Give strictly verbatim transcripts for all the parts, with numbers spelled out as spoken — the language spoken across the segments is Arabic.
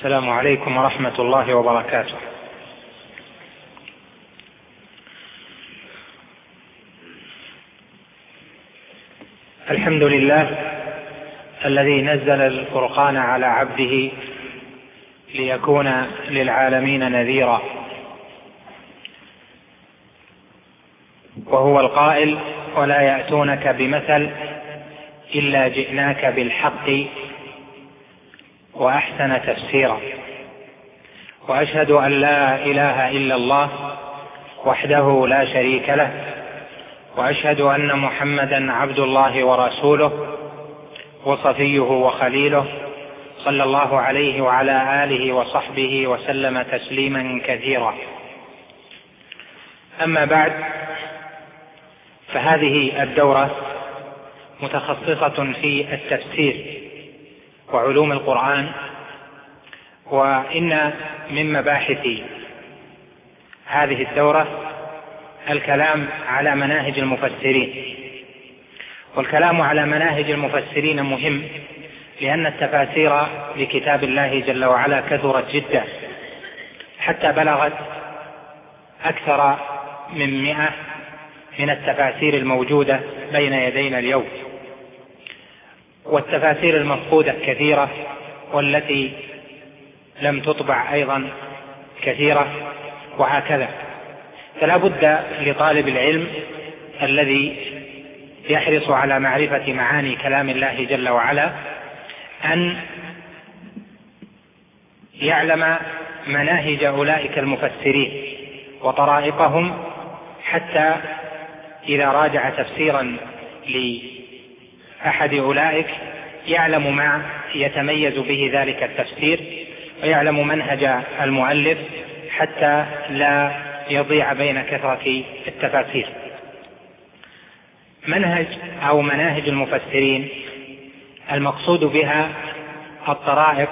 السلام عليكم ورحمة الله وبركاته. الحمد لله الذي نزل الفرقان على عبده ليكون للعالمين نذيرا، وهو القائل: ولا يأتونك بمثل إلا جئناك بالحق وأحسن تفسيرا. وأشهد أن لا إله إلا الله وحده لا شريك له، وأشهد أن محمدا عبد الله ورسوله وصفيه وخليله، صلى الله عليه وعلى آله وصحبه وسلم تسليما كثيرا. أما بعد، فهذه الدورة متخصصة في التفسير وعلوم القرآن، وإن من مباحث هذه الدورة الكلام على مناهج المفسرين. والكلام على مناهج المفسرين مهم، لأن التفاسير لكتاب الله جل وعلا كثرت جدا، حتى بلغت أكثر من مئة من التفاسير الموجودة بين يدينا اليوم. والتفاسير المفقودة كثيرة، والتي لم تطبع أيضا كثيرة، وهكذا. فلا بد لطالب العلم الذي يحرص على معرفة معاني كلام الله جل وعلا أن يعلم مناهج أولئك المفسرين وطرائقهم، حتى إذا راجع تفسيرا لأحد أولئك يعلم ما يتميز به ذلك التفسير، ويعلم منهج المؤلف حتى لا يضيع بين كثرة التفاسير. منهج أو مناهج المفسرين المقصود بها الطرائق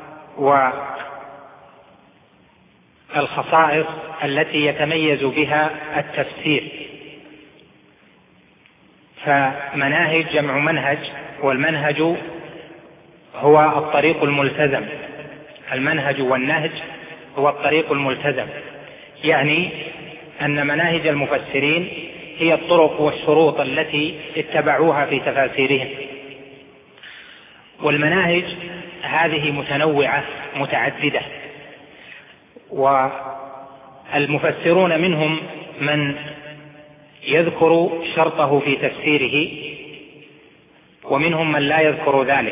والخصائص التي يتميز بها التفسير. فمناهج جمع منهج، والمنهج هو الطريق الملتزم. المنهج والنهج هو الطريق الملتزم، يعني أن مناهج المفسرين هي الطرق والشروط التي اتبعوها في تفاسيرهم. والمناهج هذه متنوعة متعددة، والمفسرون منهم من يذكر شرطه في تفسيره، ومنهم من لا يذكر ذلك.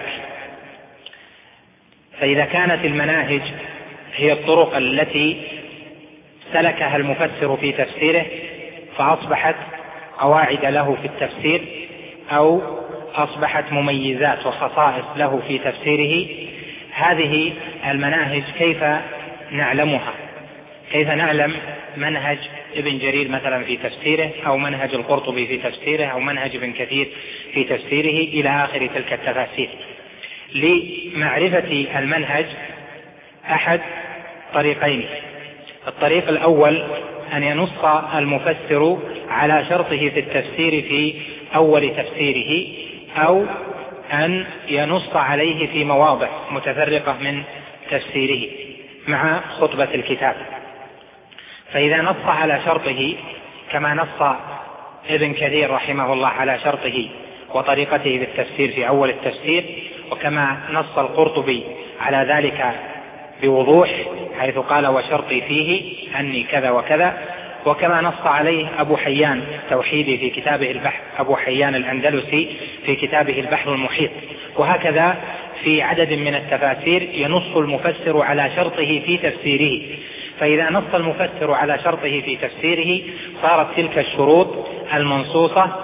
فإذا كانت المناهج هي الطرق التي سلكها المفسر في تفسيره، فأصبحت قواعد له في التفسير، أو أصبحت مميزات وخصائص له في تفسيره. هذه المناهج كيف نعلمها؟ كيف نعلم منهج ابن جرير مثلا في تفسيره، أو منهج القرطبي في تفسيره، أو منهج ابن كثير في تفسيره إلى آخر تلك التفاسير؟ لمعرفة المنهج أحد طريقين. الطريق الأول أن ينص المفسر على شرطه في التفسير في أول تفسيره، أو أن ينص عليه في مواضع متفرقة من تفسيره مع خطبة الكتاب. فإذا نص على شرطه كما نص ابن كثير رحمه الله على شرطه وطريقته بالتفسير في أول التفسير، وكما نص القرطبي على ذلك بوضوح حيث قال: وشرطي فيه أني كذا وكذا، وكما نص عليه أبو حيان التوحيدي في كتابه البحر، أبو حيان الأندلسي في كتابه البحر المحيط. وهكذا في عدد من التفاسير ينص المفسر على شرطه في تفسيره. فإذا نص المفسر على شرطه في تفسيره صارت تلك الشروط المنصوصة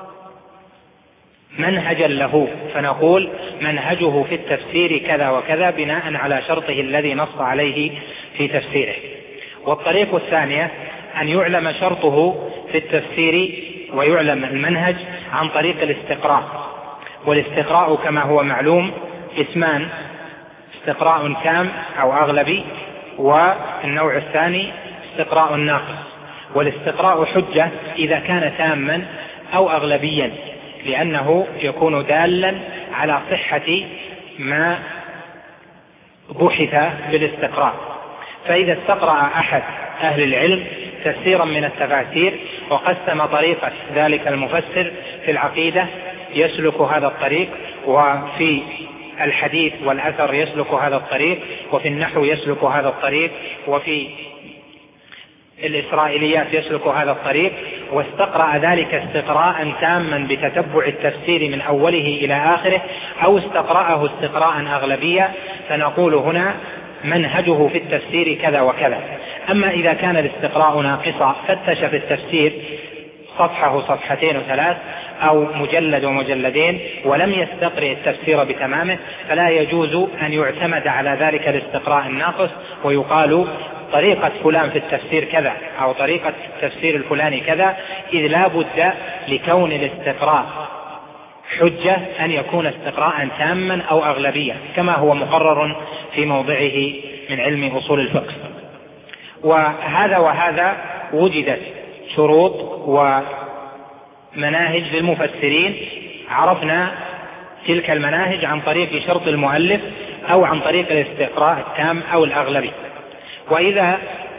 منهجا له، فنقول منهجه في التفسير كذا وكذا بناء على شرطه الذي نص عليه في تفسيره. والطريق الثانية أن يعلم شرطه في التفسير ويعلم المنهج عن طريق الاستقراء. والاستقراء كما هو معلوم اسمان: استقراء تام أو أغلبي، والنوع الثاني استقراء ناقص. والاستقراء حجة إذا كان تاما أو أغلبيا، لأنه يكون دالا على صحة ما بحث بالاستقراء. فإذا استقرأ أحد أهل العلم تفسيرا من التفاسير وقسم طريقة ذلك المفسر في العقيدة يسلك هذا الطريق، وفي الحديث والأثر يسلك هذا الطريق، وفي النحو يسلك هذا الطريق، وفي الإسرائيليات يسلك هذا الطريق، واستقرأ ذلك استقراء تاما بتتبع التفسير من أوله إلى آخره، أو استقرأه استقراء أغلبيا، فنقول هنا منهجه في التفسير كذا وكذا. أما إذا كان الاستقراء ناقصا فتش في التفسير صفحة صفحتين وثلاث أو مجلد ومجلدين ولم يستقرئ التفسير بتمامه، فلا يجوز أن يعتمد على ذلك الاستقراء الناقص ويقال طريقة فلان في التفسير كذا أو طريقة التفسير الفلاني كذا، إذ لا بد لكون الاستقراء حجة أن يكون استقراء تاما أو أغلبيا كما هو مقرر في موضعه من علم أصول الفقه. وهذا وهذا وجدت شروط ومناهج للمفسرين، عرفنا تلك المناهج عن طريق شرط المؤلف أو عن طريق الاستقراء التام أو الأغلبي. وإذا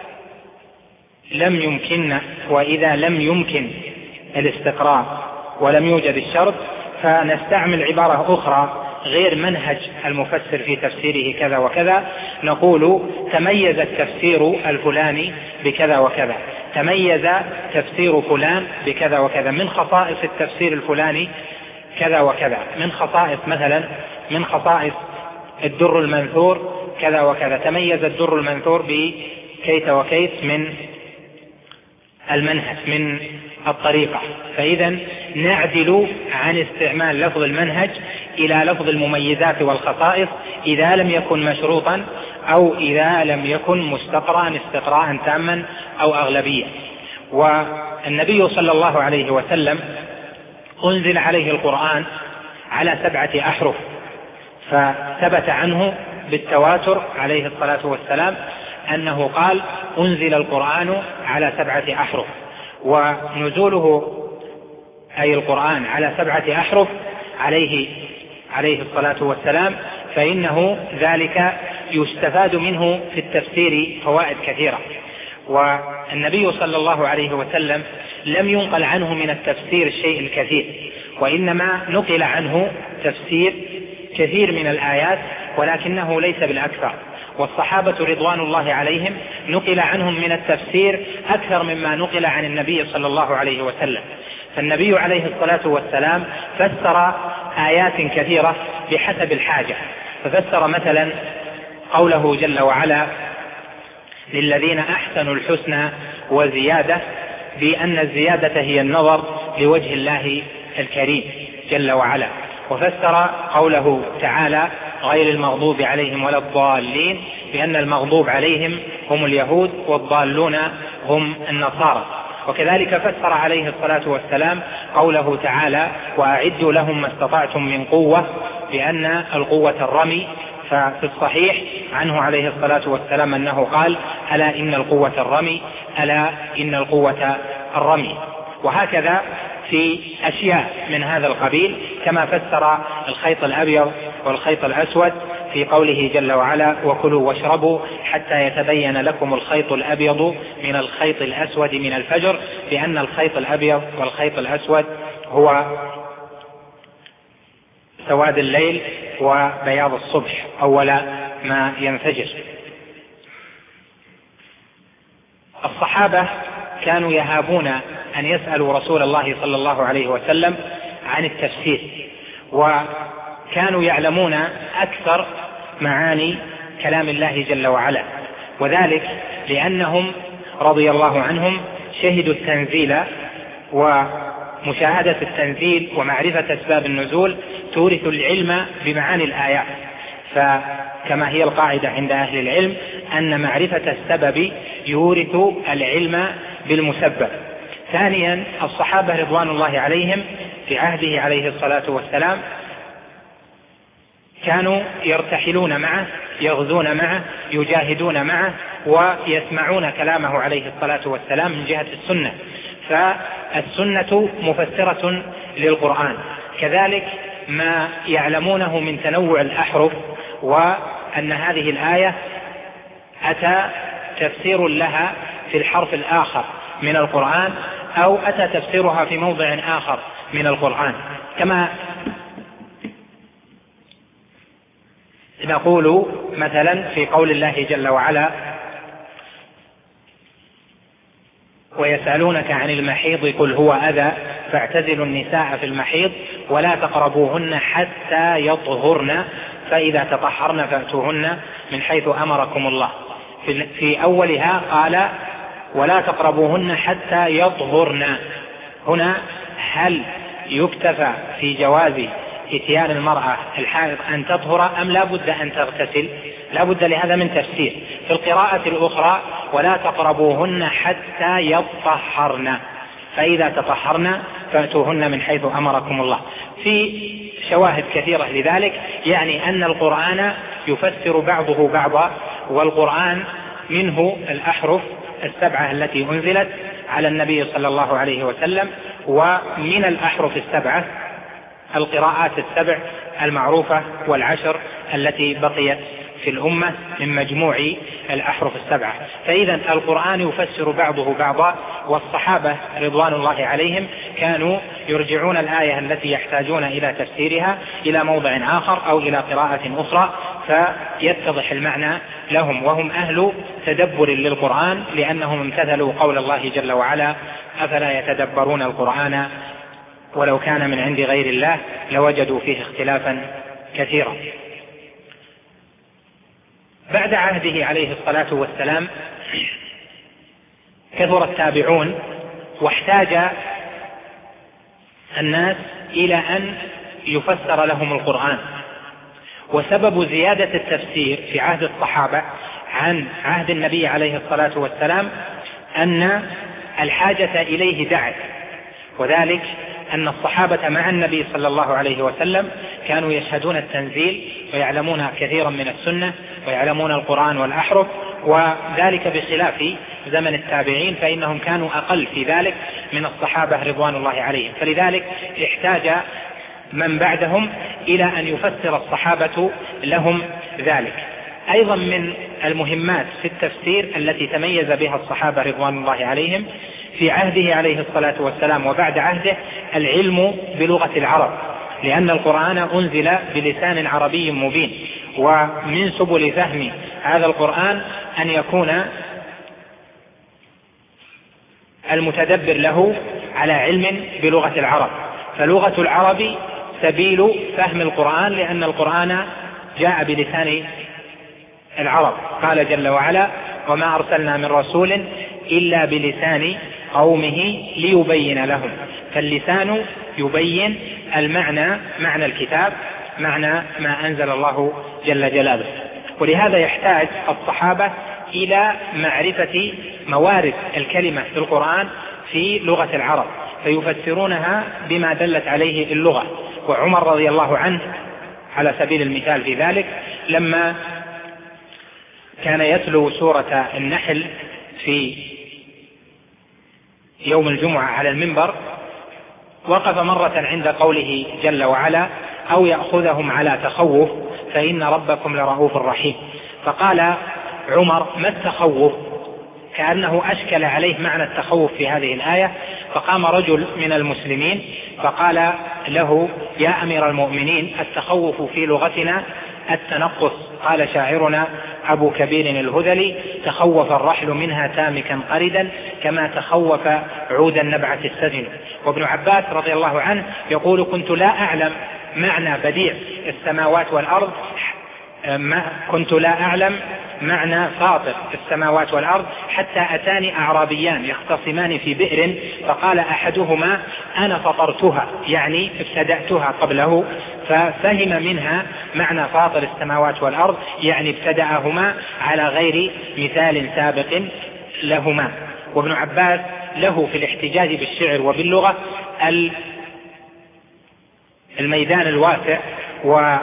لم يمكن وإذا لم يمكن الاستقراء ولم يوجد الشرط فنستعمل عبارة أخرى غير منهج المفسر في تفسيره كذا وكذا، نقول تميز التفسير الفلاني بكذا وكذا، تميز تفسير فلان بكذا وكذا، من خصائص التفسير الفلاني كذا وكذا، من خصائص مثلا من خصائص الدر المنثور كذا وكذا، تميز الدر المنثور بكيت وكيت من المنهج من الطريقة. فإذا نعدل عن استعمال لفظ المنهج إلى لفظ المميزات والخصائص إذا لم يكن مشروطا أو إذا لم يكن مستقرا استقراء تاما أو أغلبيا. والنبي صلى الله عليه وسلم أنزل عليه القرآن على سبعة أحرف، فثبت عنه بالتواتر عليه الصلاة والسلام أنه قال أنزل القرآن على سبعة أحرف، ونزوله أي القرآن على سبعة أحرف عليه عليه الصلاة والسلام فإنه ذلك يستفاد منه في التفسير فوائد كثيرة. والنبي صلى الله عليه وسلم لم ينقل عنه من التفسير الشيء الكثير، وإنما نقل عنه تفسير كثير من الآيات ولكنه ليس بالأكثر. والصحابة رضوان الله عليهم نقل عنهم من التفسير أكثر مما نقل عن النبي صلى الله عليه وسلم. فالنبي عليه الصلاة والسلام فسر آيات كثيرة بحسب الحاجة، ففسر مثلا قوله جل وعلا للذين أحسنوا الحسنى وزيادة بأن الزيادة هي النظر لوجه الله الكريم جل وعلا، وفسر قوله تعالى غير المغضوب عليهم ولا الضالين بأن المغضوب عليهم هم اليهود والضالون هم النصارى. وكذلك فسر عليه الصلاة والسلام قوله تعالى وأعدوا لهم ما استطعتم من قوة بأن القوة الرمي، ففي الصحيح عنه عليه الصلاة والسلام أنه قال ألا إن القوة الرمي ألا إن القوة الرمي. وهكذا في أشياء من هذا القبيل، كما فسر الخيط الأبيض والخيط الأسود في قوله جل وعلا وكلوا واشربوا حتى يتبين لكم الخيط الأبيض من الخيط الأسود من الفجر، بأن الخيط الأبيض والخيط الأسود هو سواد الليل وبياض الصبح أول ما ينفجر. الصحابة كانوا يهابون أن يسألوا رسول الله صلى الله عليه وسلم عن التفسير، وكانوا يعلمون أكثر معاني كلام الله جل وعلا، وذلك لأنهم رضي الله عنهم شهدوا التنزيل، ومشاهدة التنزيل ومعرفة أسباب النزول تورث العلم بمعاني الآيات. فكما هي القاعدة عند أهل العلم أن معرفة السبب يورث العلم بالمسبب. ثانيا الصحابة رضوان الله عليهم في عهده عليه الصلاة والسلام كانوا يرتحلون معه، يغزون معه، يجاهدون معه، ويسمعون كلامه عليه الصلاة والسلام من جهة السنة، فالسنة مفسرة للقرآن. كذلك ما يعلمونه من تنوع الأحرف أن هذه الآية أتى تفسير لها في الحرف الآخر من القرآن، أو أتى تفسيرها في موضع آخر من القرآن، كما نقول مثلا في قول الله جل وعلا: ويسألونك عن المحيض قل هو أذى فاعتزلوا النساء في المحيض ولا تقربوهن حتى يطهرن فإذا تطهرن فأتوهن من حيث أمركم الله. في أولها قال: ولا تقربوهن حتى يطهرن. هنا هل يكتفى في جواز اتيان المرأة الحائض أن تطهر أم لا بد أن تغتسل؟ لا بد لهذا من تفسير. في القراءة الأخرى: ولا تقربوهن حتى يطهرن فإذا تطهرن فأتوهن من حيث أمركم الله. في شواهد كثيرة لذلك، يعني أن القرآن يفسر بعضه بعضا، والقرآن منه الأحرف السبعة التي أنزلت على النبي صلى الله عليه وسلم، ومن الأحرف السبعة القراءات السبع المعروفة والعشر التي بقيت في الأمة من مجموع الأحرف السبعة. فإذا القرآن يفسر بعضه بعضا، والصحابة رضوان الله عليهم كانوا يرجعون الآية التي يحتاجون إلى تفسيرها إلى موضع آخر أو إلى قراءة أخرى فيتضح المعنى لهم، وهم أهل تدبر للقرآن لأنهم امتثلوا قول الله جل وعلا: أفلا يتدبرون القرآن ولو كان من عند غير الله لوجدوا فيه اختلافا كثيرا. بعد عهده عليه الصلاة والسلام كثر التابعون، واحتاج الناس إلى أن يفسر لهم القرآن. وسبب زيادة التفسير في عهد الصحابة عن عهد النبي عليه الصلاة والسلام أن الحاجة إليه دعت، وذلك أن الصحابة مع النبي صلى الله عليه وسلم كانوا يشهدون التنزيل ويعلمون كثيرا من السنة ويعلمون القرآن والأحرف، وذلك بخلاف زمن التابعين فإنهم كانوا أقل في ذلك من الصحابة رضوان الله عليهم. فلذلك احتاج من بعدهم إلى أن يفسر الصحابة لهم ذلك. أيضا من المهمات في التفسير التي تميز بها الصحابة رضوان الله عليهم في عهده عليه الصلاة والسلام وبعد عهده العلم بلغة العرب، لأن القرآن أنزل بلسان عربي مبين، ومن سبل فهم هذا القرآن أن يكون المتدبر له على علم بلغة العرب. فلغة العرب سبيل فهم القرآن، لأن القرآن جاء بلسان العرب. قال جل وعلا: وما أرسلنا من رسول إلا بلسان قومه ليبين لهم. فاللسان يبين المعنى، معنى الكتاب، معنى ما أنزل الله جل جلاله. ولهذا يحتاج الصحابة إلى معرفة موارد الكلمة في القرآن في لغة العرب، فيفسرونها بما دلت عليه اللغة. وعمر رضي الله عنه على سبيل المثال في ذلك لما كان يتلو سورة النحل في يوم الجمعة على المنبر، وقف مرة عند قوله جل وعلا: أو يأخذهم على تخوف فإن ربكم لرؤوف رحيم. فقال عمر: ما التخوف؟ كأنه أشكل عليه معنى التخوف في هذه الآية. فقام رجل من المسلمين فقال له: يا أمير المؤمنين، التخوف في لغتنا التنقص. قال شاعرنا أبو كبير الهذلي: تخوف الرحل منها تامكا قردا كما تخوف عود النبعة السجن. وابن عباس رضي الله عنه يقول: كنت لا أعلم معنى بديع السماوات والأرض ما كنت لا أعلم معنى فاطر السماوات والأرض حتى أتاني أعرابيان يختصمان في بئر، فقال أحدهما: أنا فطرتها، يعني ابتدأتها قبله، ففهم منها معنى فاطر السماوات والأرض، يعني ابتدأهما على غير مثال سابق لهما. وابن عباس له في الاحتجاج بالشعر وباللغة الميدان الواسع، و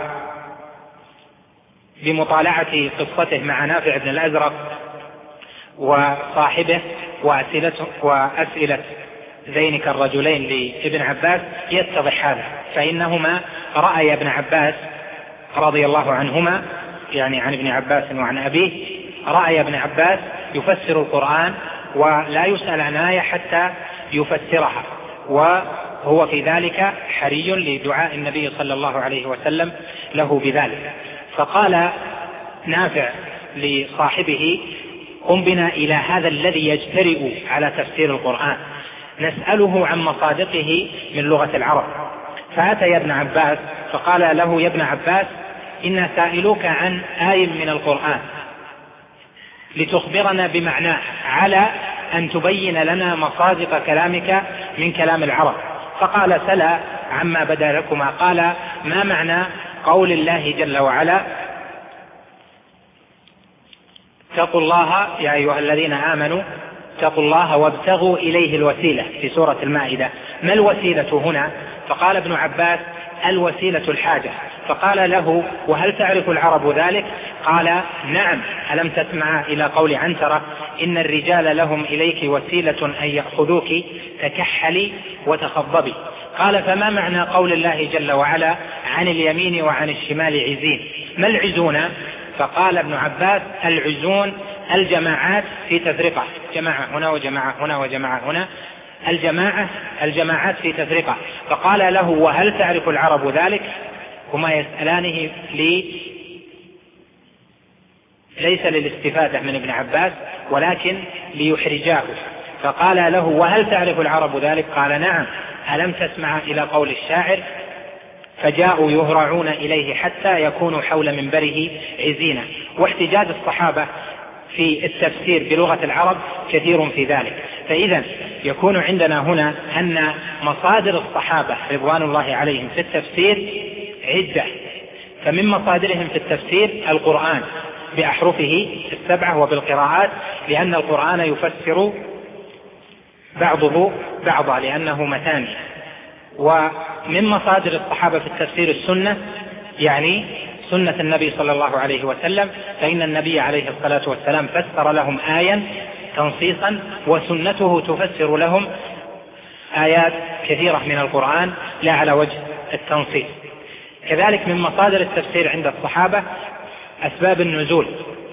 بمطالعة قصته مع نافع بن الأزرق وصاحبه وأسئلة, وأسئلة ذينك الرجلين لابن عباس يتضح هذا. فإنهما رأي ابن عباس رضي الله عنهما يعني عن ابن عباس وعن أبيه رأي ابن عباس يفسر القرآن ولا يسأل عن آية حتى يفسرها، وهو في ذلك حري لدعاء النبي صلى الله عليه وسلم له بذلك. فقال نافع لصاحبه: قم بنا إلى هذا الذي يجترئ على تفسير القرآن نسأله عن مصادقه من لغة العرب. فأتى ابن عباس فقال له: يا ابن عباس، إنا سائلوك عن آية من القرآن لتخبرنا بمعناه على أن تبين لنا مصادق كلامك من كلام العرب. فقال: سلا عما بدا لكما. قال: ما معنى قول الله جل وعلا: اتقوا الله يا أيها الذين آمنوا اتقوا الله وابتغوا إليه الوسيلة في سورة المائدة؟ ما الوسيلة هنا؟ فقال ابن عباس: الوسيلة الحاجة. فقال له: وهل تعرف العرب ذلك؟ قال: نعم. ألم تسمع إلى قول عنترة: إن الرجال لهم إليك وسيلة أن يأخذوك تكحلي وتخضبي. قال: فما معنى قول الله جل وعلا: عن اليمين وعن الشمال عزين؟ ما العزون؟ فقال ابن عباس: العزون الجماعات في تفرقة، جماعة هنا وجماعة هنا وجماعة هنا، الجماعة الجماعات في تفرقة. فقال له: وهل تعرف العرب ذلك؟ هما يسألانه لي ليس للاستفادة من ابن عباس ولكن ليحرجاه. فقال له: وهل تعرف العرب ذلك؟ قال: نعم. ألم تسمع إلى قول الشاعر: فجاءوا يهرعون إليه حتى يكونوا حول منبره عزينا. واحتجاج الصحابة في التفسير بلغة العرب كثير في ذلك. فإذا يكون عندنا هنا أن مصادر الصحابة رضوان الله عليهم في التفسير عدة. فمن مصادرهم في التفسير القرآن بأحرفه السبعة وبالقراءات، لأن القرآن يفسر بعضه بعضا لأنه مثاني. ومن مصادر الصحابة في التفسير السنة، يعني سنة النبي صلى الله عليه وسلم، فإن النبي عليه الصلاة والسلام فسر لهم آيا تنصيصا، وسنته تفسر لهم آيات كثيرة من القرآن لا على وجه التنصيص. كذلك من مصادر التفسير عند الصحابة أسباب النزول.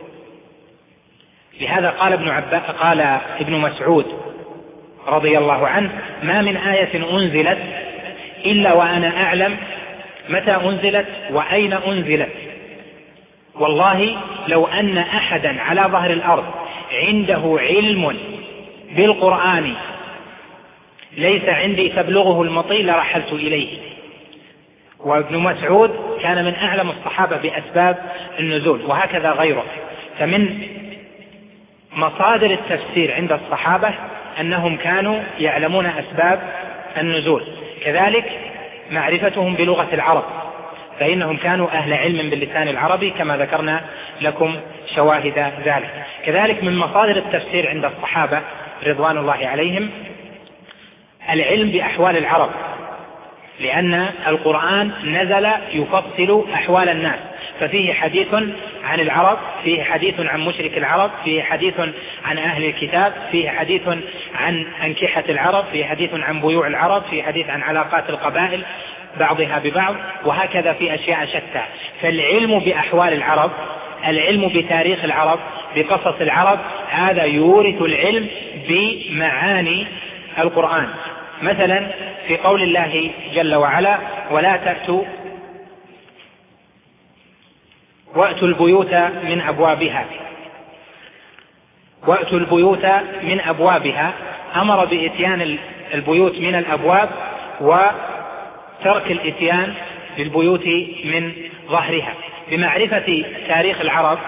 لهذا قال ابن عباس قال ابن مسعود رضي الله عنه: ما من آية أنزلت إلا وأنا أعلم متى أنزلت وأين أنزلت، والله لو أن أحدا على ظهر الأرض عنده علم بالقرآن ليس عندي تبلغه المطي لرحلت إليه. وابن مسعود كان من أعلم الصحابة بأسباب النزول، وهكذا غيره. فمن مصادر التفسير عند الصحابة أنهم كانوا يعلمون أسباب النزول. كذلك معرفتهم بلغة العرب، فإنهم كانوا أهل علم باللسان العربي كما ذكرنا لكم شواهد ذلك. كذلك من مصادر التفسير عند الصحابة رضوان الله عليهم العلم بأحوال العرب، لأن القرآن نزل يفصل أحوال الناس، ففيه حديث عن العرب، فيه حديث عن مشرك العرب، فيه حديث عن أهل الكتاب، فيه حديث عن أنكحة العرب، فيه حديث عن بيوع العرب، فيه حديث عن علاقات القبائل بعضها ببعض، وهكذا في أشياء شتى. فالعلم بأحوال العرب، العلم بتاريخ العرب، بقصص العرب، هذا يورث العلم بمعاني القرآن. مثلا في قول الله جل وعلا: ولا تأتوا وأتوا البيوت من أبوابها، وأتوا البيوت من أبوابها، أمر بإتيان البيوت من الأبواب وترك الإتيان للبيوت من ظهرها. بمعرفة تاريخ العرب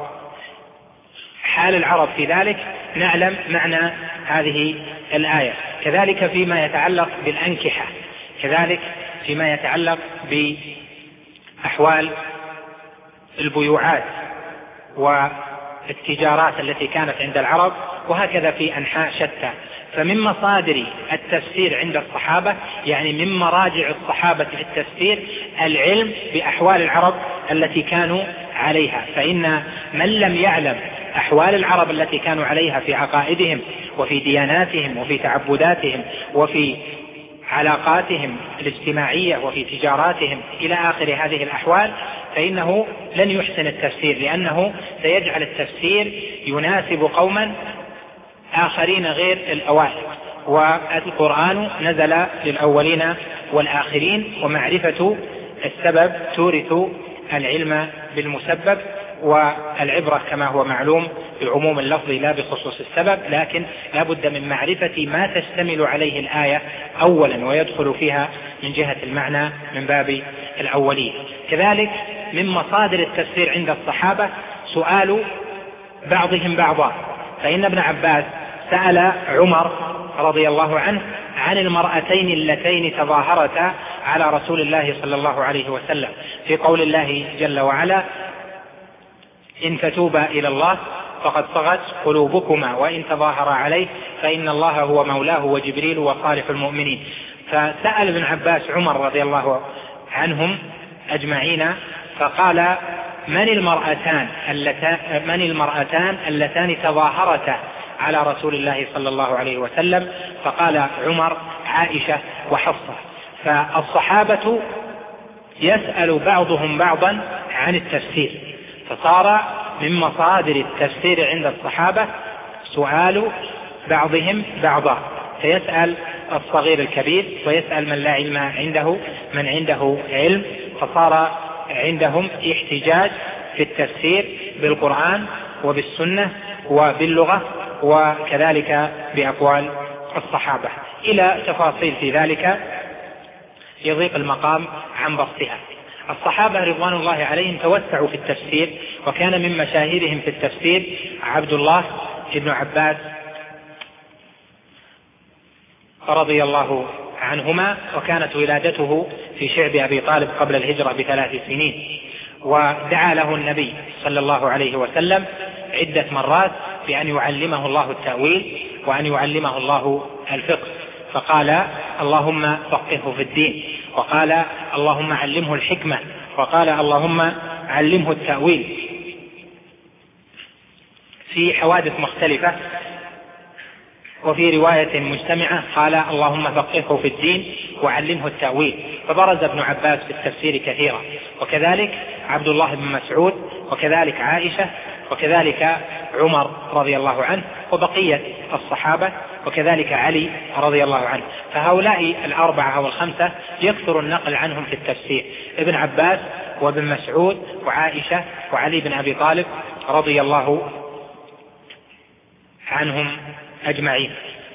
وحال العرب في ذلك نعلم معنى هذه الآية. كذلك فيما يتعلق بالأنكحة، كذلك فيما يتعلق بأحوال البيوعات والتجارات التي كانت عند العرب، وهكذا في أنحاء شتى. فمن مصادر التفسير عند الصحابة، يعني من مراجع الصحابة في التفسير، العلم بأحوال العرب التي كانوا عليها. فإن من لم يعلم أحوال العرب التي كانوا عليها في عقائدهم وفي دياناتهم وفي تعبداتهم وفي علاقاتهم الاجتماعية وفي تجاراتهم إلى آخر هذه الأحوال، فإنه لن يحسن التفسير، لأنه سيجعل التفسير يناسب قوما آخرين غير الأوائل، والقرآن نزل للأولين والآخرين، ومعرفة السبب تورث العلم بالمسبب، والعبرة كما هو معلوم بعموم اللفظ لا بخصوص السبب، لكن لا بد من معرفة ما تشتمل عليه الآية أولا ويدخل فيها من جهة المعنى من باب الأولية. كذلك من مصادر التفسير عند الصحابة سؤال بعضهم بعضا، فإن ابن عباس سأل عمر رضي الله عنه عن المرأتين اللتين تظاهرتا على رسول الله صلى الله عليه وسلم في قول الله جل وعلا: إن تتوبا إلى الله فقد صغت قلوبكما وإن تظاهر عليه فإن الله هو مولاه وجبريل وصالح المؤمنين. فسأل ابن عباس عمر رضي الله عنهم أجمعين فقال: من المرأتان اللتان, من المرأتان اللتان تظاهرتا على رسول الله صلى الله عليه وسلم؟ فقال عمر: عائشة وحفصة. فالصحابة يسأل بعضهم بعضا عن التفسير، فصار من مصادر التفسير عند الصحابة سؤال بعضهم بعضا، فيسأل الصغير الكبير ويسأل من لا علم عنده من عنده علم، فصار عندهم احتجاج في التفسير بالقرآن وبالسنة وباللغة وكذلك بأقوال الصحابة، إلى تفاصيل في ذلك يضيق المقام عن بسطها. الصحابة رضوان الله عليهم توسعوا في التفسير، وكان من مشاهيرهم في التفسير عبد الله بن عباس رضي الله عنهما، وكانت ولادته في شعب أبي طالب قبل الهجرة بثلاث سنين، ودعا له النبي صلى الله عليه وسلم عدة مرات بأن يعلمه الله التأويل وأن يعلمه الله الفقه، فقال: اللهم فقهه في الدين، وقال: اللهم علمه الحكمة، وقال: اللهم علمه التأويل، في حوادث مختلفة. وفي رواية مجتمعة قال: اللهم فقهه في الدين وعلمه التأويل. فبرز ابن عباس في التفسير كثيرا، وكذلك عبد الله بن مسعود، وكذلك عائشة، وكذلك عمر رضي الله عنه، وبقية الصحابة، وكذلك علي رضي الله عنه. فهؤلاء الأربعة أو الخمسة يكثر النقل عنهم في التفسير: ابن عباس وابن مسعود وعائشة وعلي بن أبي طالب رضي الله عنهم أجمعين.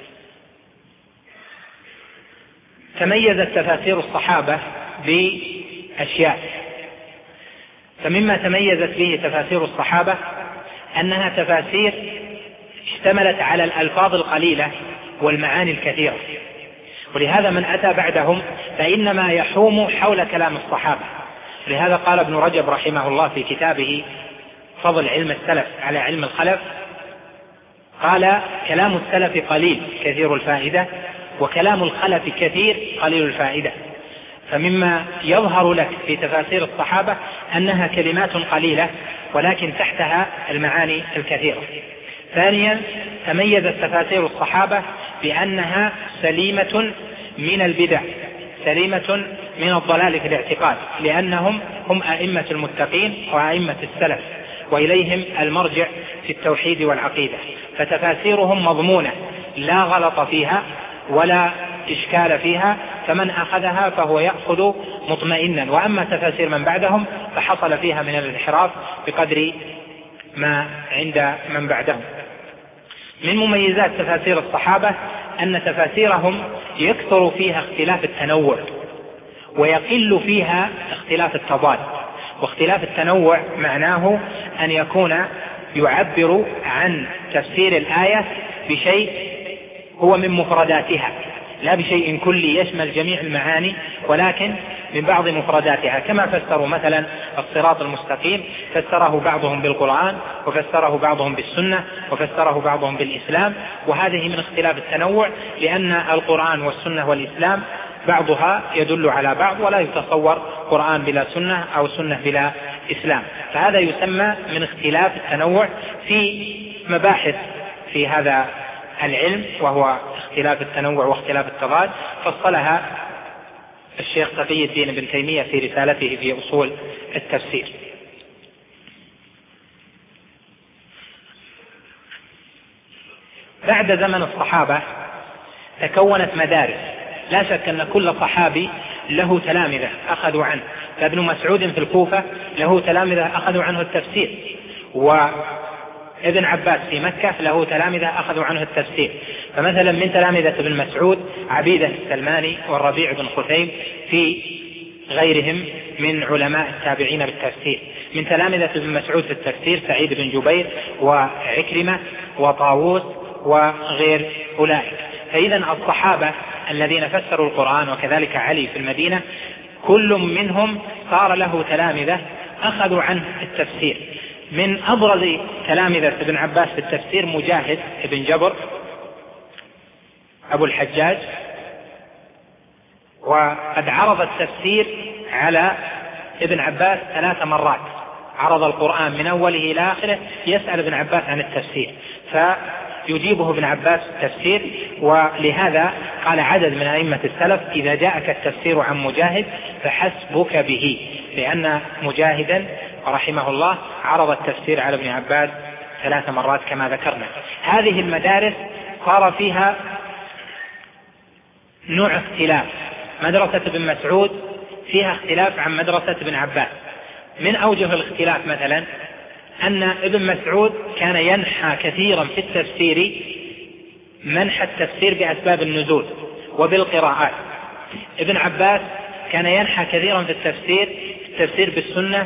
تميزت تفاسير الصحابة بأشياء، فمما تميزت به تفاسير الصحابة أنها تفاسير اشتملت على الألفاظ القليلة والمعاني الكثيرة، ولهذا من أتى بعدهم فإنما يحوم حول كلام الصحابة. لهذا قال ابن رجب رحمه الله في كتابه فضل علم السلف على علم الخلف، قال: كلام السلف قليل كثير الفائدة، وكلام الخلف كثير قليل الفائدة. فمما يظهر لك في تفاسير الصحابة أنها كلمات قليلة ولكن تحتها المعاني الكثيرة. ثانيا، تميزت تفاسير الصحابة بأنها سليمة من البدع، سليمة من الضلال في الاعتقاد، لأنهم هم أئمة المتقين وأئمة السلف، وإليهم المرجع في التوحيد والعقيدة. فتفاسيرهم مضمونة لا غلط فيها ولا إشكال فيها، فمن أخذها فهو يأخذ مطمئنا. وأما تفاسير من بعدهم فحصل فيها من الانحراف بقدر ما عند من بعدهم. من مميزات تفاسير الصحابة أن تفاسيرهم يكثر فيها اختلاف التنوع ويقل فيها اختلاف التضاد. واختلاف التنوع معناه أن يكون يعبر عن تفسير الآية بشيء هو من مفرداتها، لا بشيء كلي يشمل جميع المعاني، ولكن من بعض مفرداتها. كما فسروا مثلا الصراط المستقيم، فسره بعضهم بالقرآن، وفسره بعضهم بالسنة، وفسره بعضهم بالإسلام. وهذه من اختلاف التنوع، لأن القرآن والسنة والإسلام بعضها يدل على بعض، ولا يتصور قرآن بلا سنة أو سنة بلا إسلام. فهذا يسمى من اختلاف التنوع في مباحث في هذا العلم وهو اختلاف التنوع واختلاف التضاد، فصلها الشيخ تقي الدين ابن تيمية في رسالته في أصول التفسير. بعد زمن الصحابة تكونت مدارس، لا شك أن كل صحابي له تلامذة أخذوا عنه، فابن مسعود في الكوفة له تلامذة أخذوا عنه التفسير، وابن عباس في مكة له تلامذة أخذوا عنه التفسير. فمثلا من تلامذة ابن مسعود عبيدة السلماني والربيع بن خثيم في غيرهم من علماء التابعين بالتفسير. من تلامذة ابن مسعود في التفسير سعيد بن جبير وعكرمة وطاووس وغير أولئك. فإذا الصحابة الذين فسروا القرآن وكذلك علي في المدينة كل منهم صار له تلامذة أخذوا عنه التفسير. من أبرز تلامذة ابن عباس في التفسير مجاهد ابن جبر أبو الحجاج، وقد عرض التفسير على ابن عباس ثلاث مرات، عرض القرآن من أوله إلى آخره يسأل ابن عباس عن التفسير فيجيبه ابن عباس التفسير. ولهذا قال عدد من أئمة السلف إذا جاءك التفسير عن مجاهد فحسبك به، لأن مجاهدا رحمه الله عرض التفسير على ابن عباس ثلاث مرات كما ذكرنا. هذه المدارس صار فيها نوع اختلاف. مدرسة ابن مسعود فيها اختلاف عن مدرسة ابن عباس. من أوجه الاختلاف مثلا أن ابن مسعود كان ينحى كثيرا في التفسير منحى التفسير بأسباب النزول وبالقراءات. ابن عباس كان ينحى كثيرا في التفسير التفسير بالسنة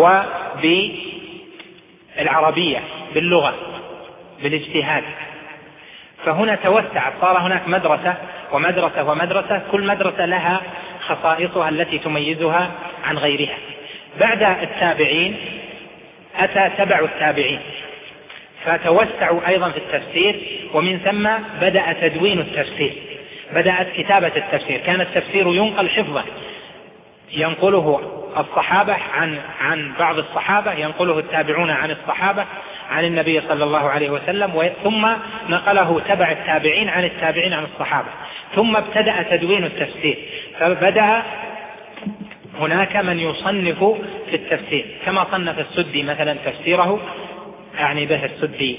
وبالعربية باللغة بالاجتهاد. فهنا توسع، صار هناك مدرسة ومدرسة ومدرسة، كل مدرسة لها خصائصها التي تميزها عن غيرها. بعد التابعين أتى تبع التابعين فتوسعوا أيضا في التفسير، ومن ثم بدأ تدوين التفسير، بدأت كتابة التفسير. كان التفسير ينقل حفظا، ينقله الصحابة عن عن بعض الصحابة، ينقله التابعون عن الصحابة عن النبي صلى الله عليه وسلم، ثم نقله تبع التابعين عن التابعين عن الصحابة، ثم ابتدأ تدوين التفسير. فبدأ هناك من يصنف في التفسير كما صنف السدي مثلا تفسيره، أعني به السدي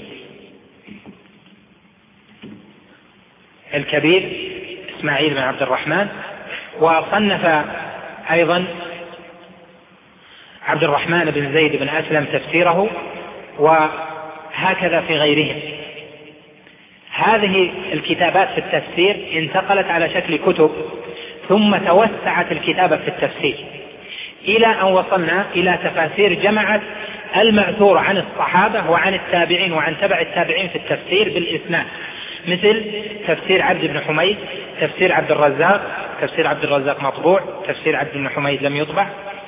الكبير إسماعيل بن عبد الرحمن، وصنف أيضا عبد الرحمن بن زيد بن أسلم تفسيره، وهكذا في غيرهم. هذه الكتابات في التفسير انتقلت على شكل كتب، ثم توسعت الكتابة في التفسير إلى أن وصلنا إلى تفاسير جمعت المأثور عن الصحابة وعن التابعين وعن تبع التابعين في التفسير بالإسناد، مثل تفسير عبد بن حميد، تفسير عبد الرزاق، تفسير عبد الرزاق مطبوع، تفسير عبد بن حميد لم يطبع،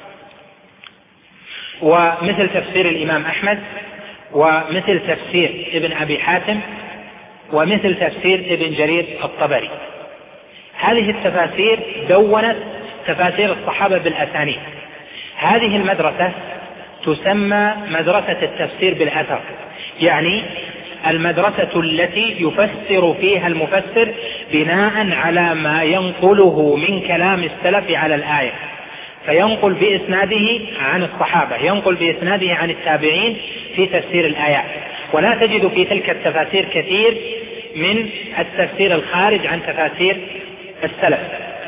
ومثل تفسير الإمام أحمد، ومثل تفسير ابن أبي حاتم، ومثل تفسير ابن جرير الطبري. هذه التفاسير دونت تفاسير الصحابة بالأسانيد. هذه المدرسة تسمى مدرسة التفسير بالأثر، يعني المدرسة التي يفسر فيها المفسر بناء على ما ينقله من كلام السلف على الآية، فينقل بإسناده عن الصحابة، ينقل بإسناده عن التابعين في تفسير الآيات. ولا تجد في تلك التفاسير كثير من التفسير الخارج عن تفاسير السلف.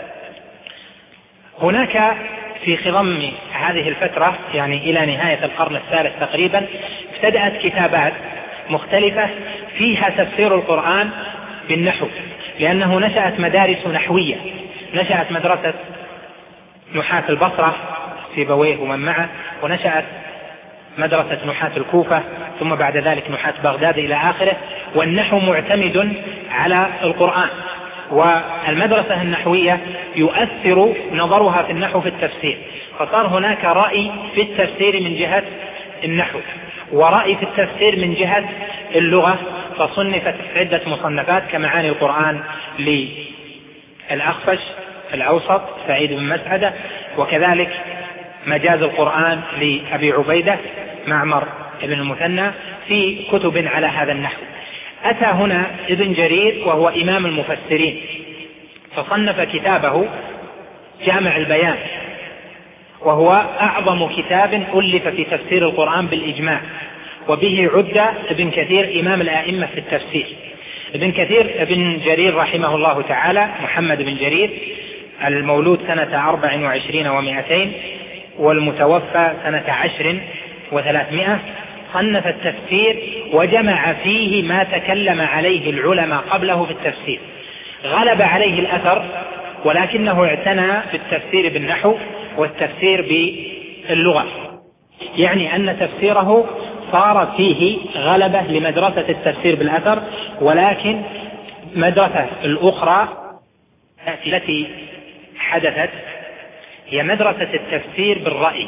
هناك في خضم هذه الفترة يعني إلى نهاية القرن الثالث تقريبا ابتدأت كتابات مختلفة فيها تفسير القرآن بالنحو، لأنه نشأت مدارس نحوية. نشأت مدرسة نحاة البصرة سيبويه ومن معه، ونشأت مدرسة نحاة الكوفة، ثم بعد ذلك نحاة بغداد إلى آخره. والنحو معتمد على القرآن، والمدرسة النحوية يؤثر نظرها في النحو في التفسير، فصار هناك رأي في التفسير من جهة النحو، ورأي في التفسير من جهة اللغة، فصنفت عدة مصنفات كمعاني القرآن للأخفش الأوسط سعيد بن مسعدة، وكذلك مجاز القرآن لأبي عبيدة معمر بن المثنى، في كتب على هذا النحو. أتى هنا ابن جرير وهو إمام المفسرين، فصنف كتابه جامع البيان، وهو أعظم كتاب ألف في تفسير القرآن بالإجماع، وبه عد ابن كثير إمام الأئمة في التفسير. ابن كثير ابن جرير رحمه الله تعالى محمد بن جرير، المولود سنة أربع وعشرين ومائتين والمتوفى سنة عشر وثلاثمائة، صنف التفسير وجمع فيه ما تكلم عليه العلماء قبله في التفسير. غلب عليه الأثر، ولكنه اعتنى بالتفسير بالنحو والتفسير باللغة، يعني أن تفسيره صار فيه غلبة لمدرسة التفسير بالأثر، ولكن مدرسة الأخرى التي حدثت هي مدرسة التفسير بالرأي.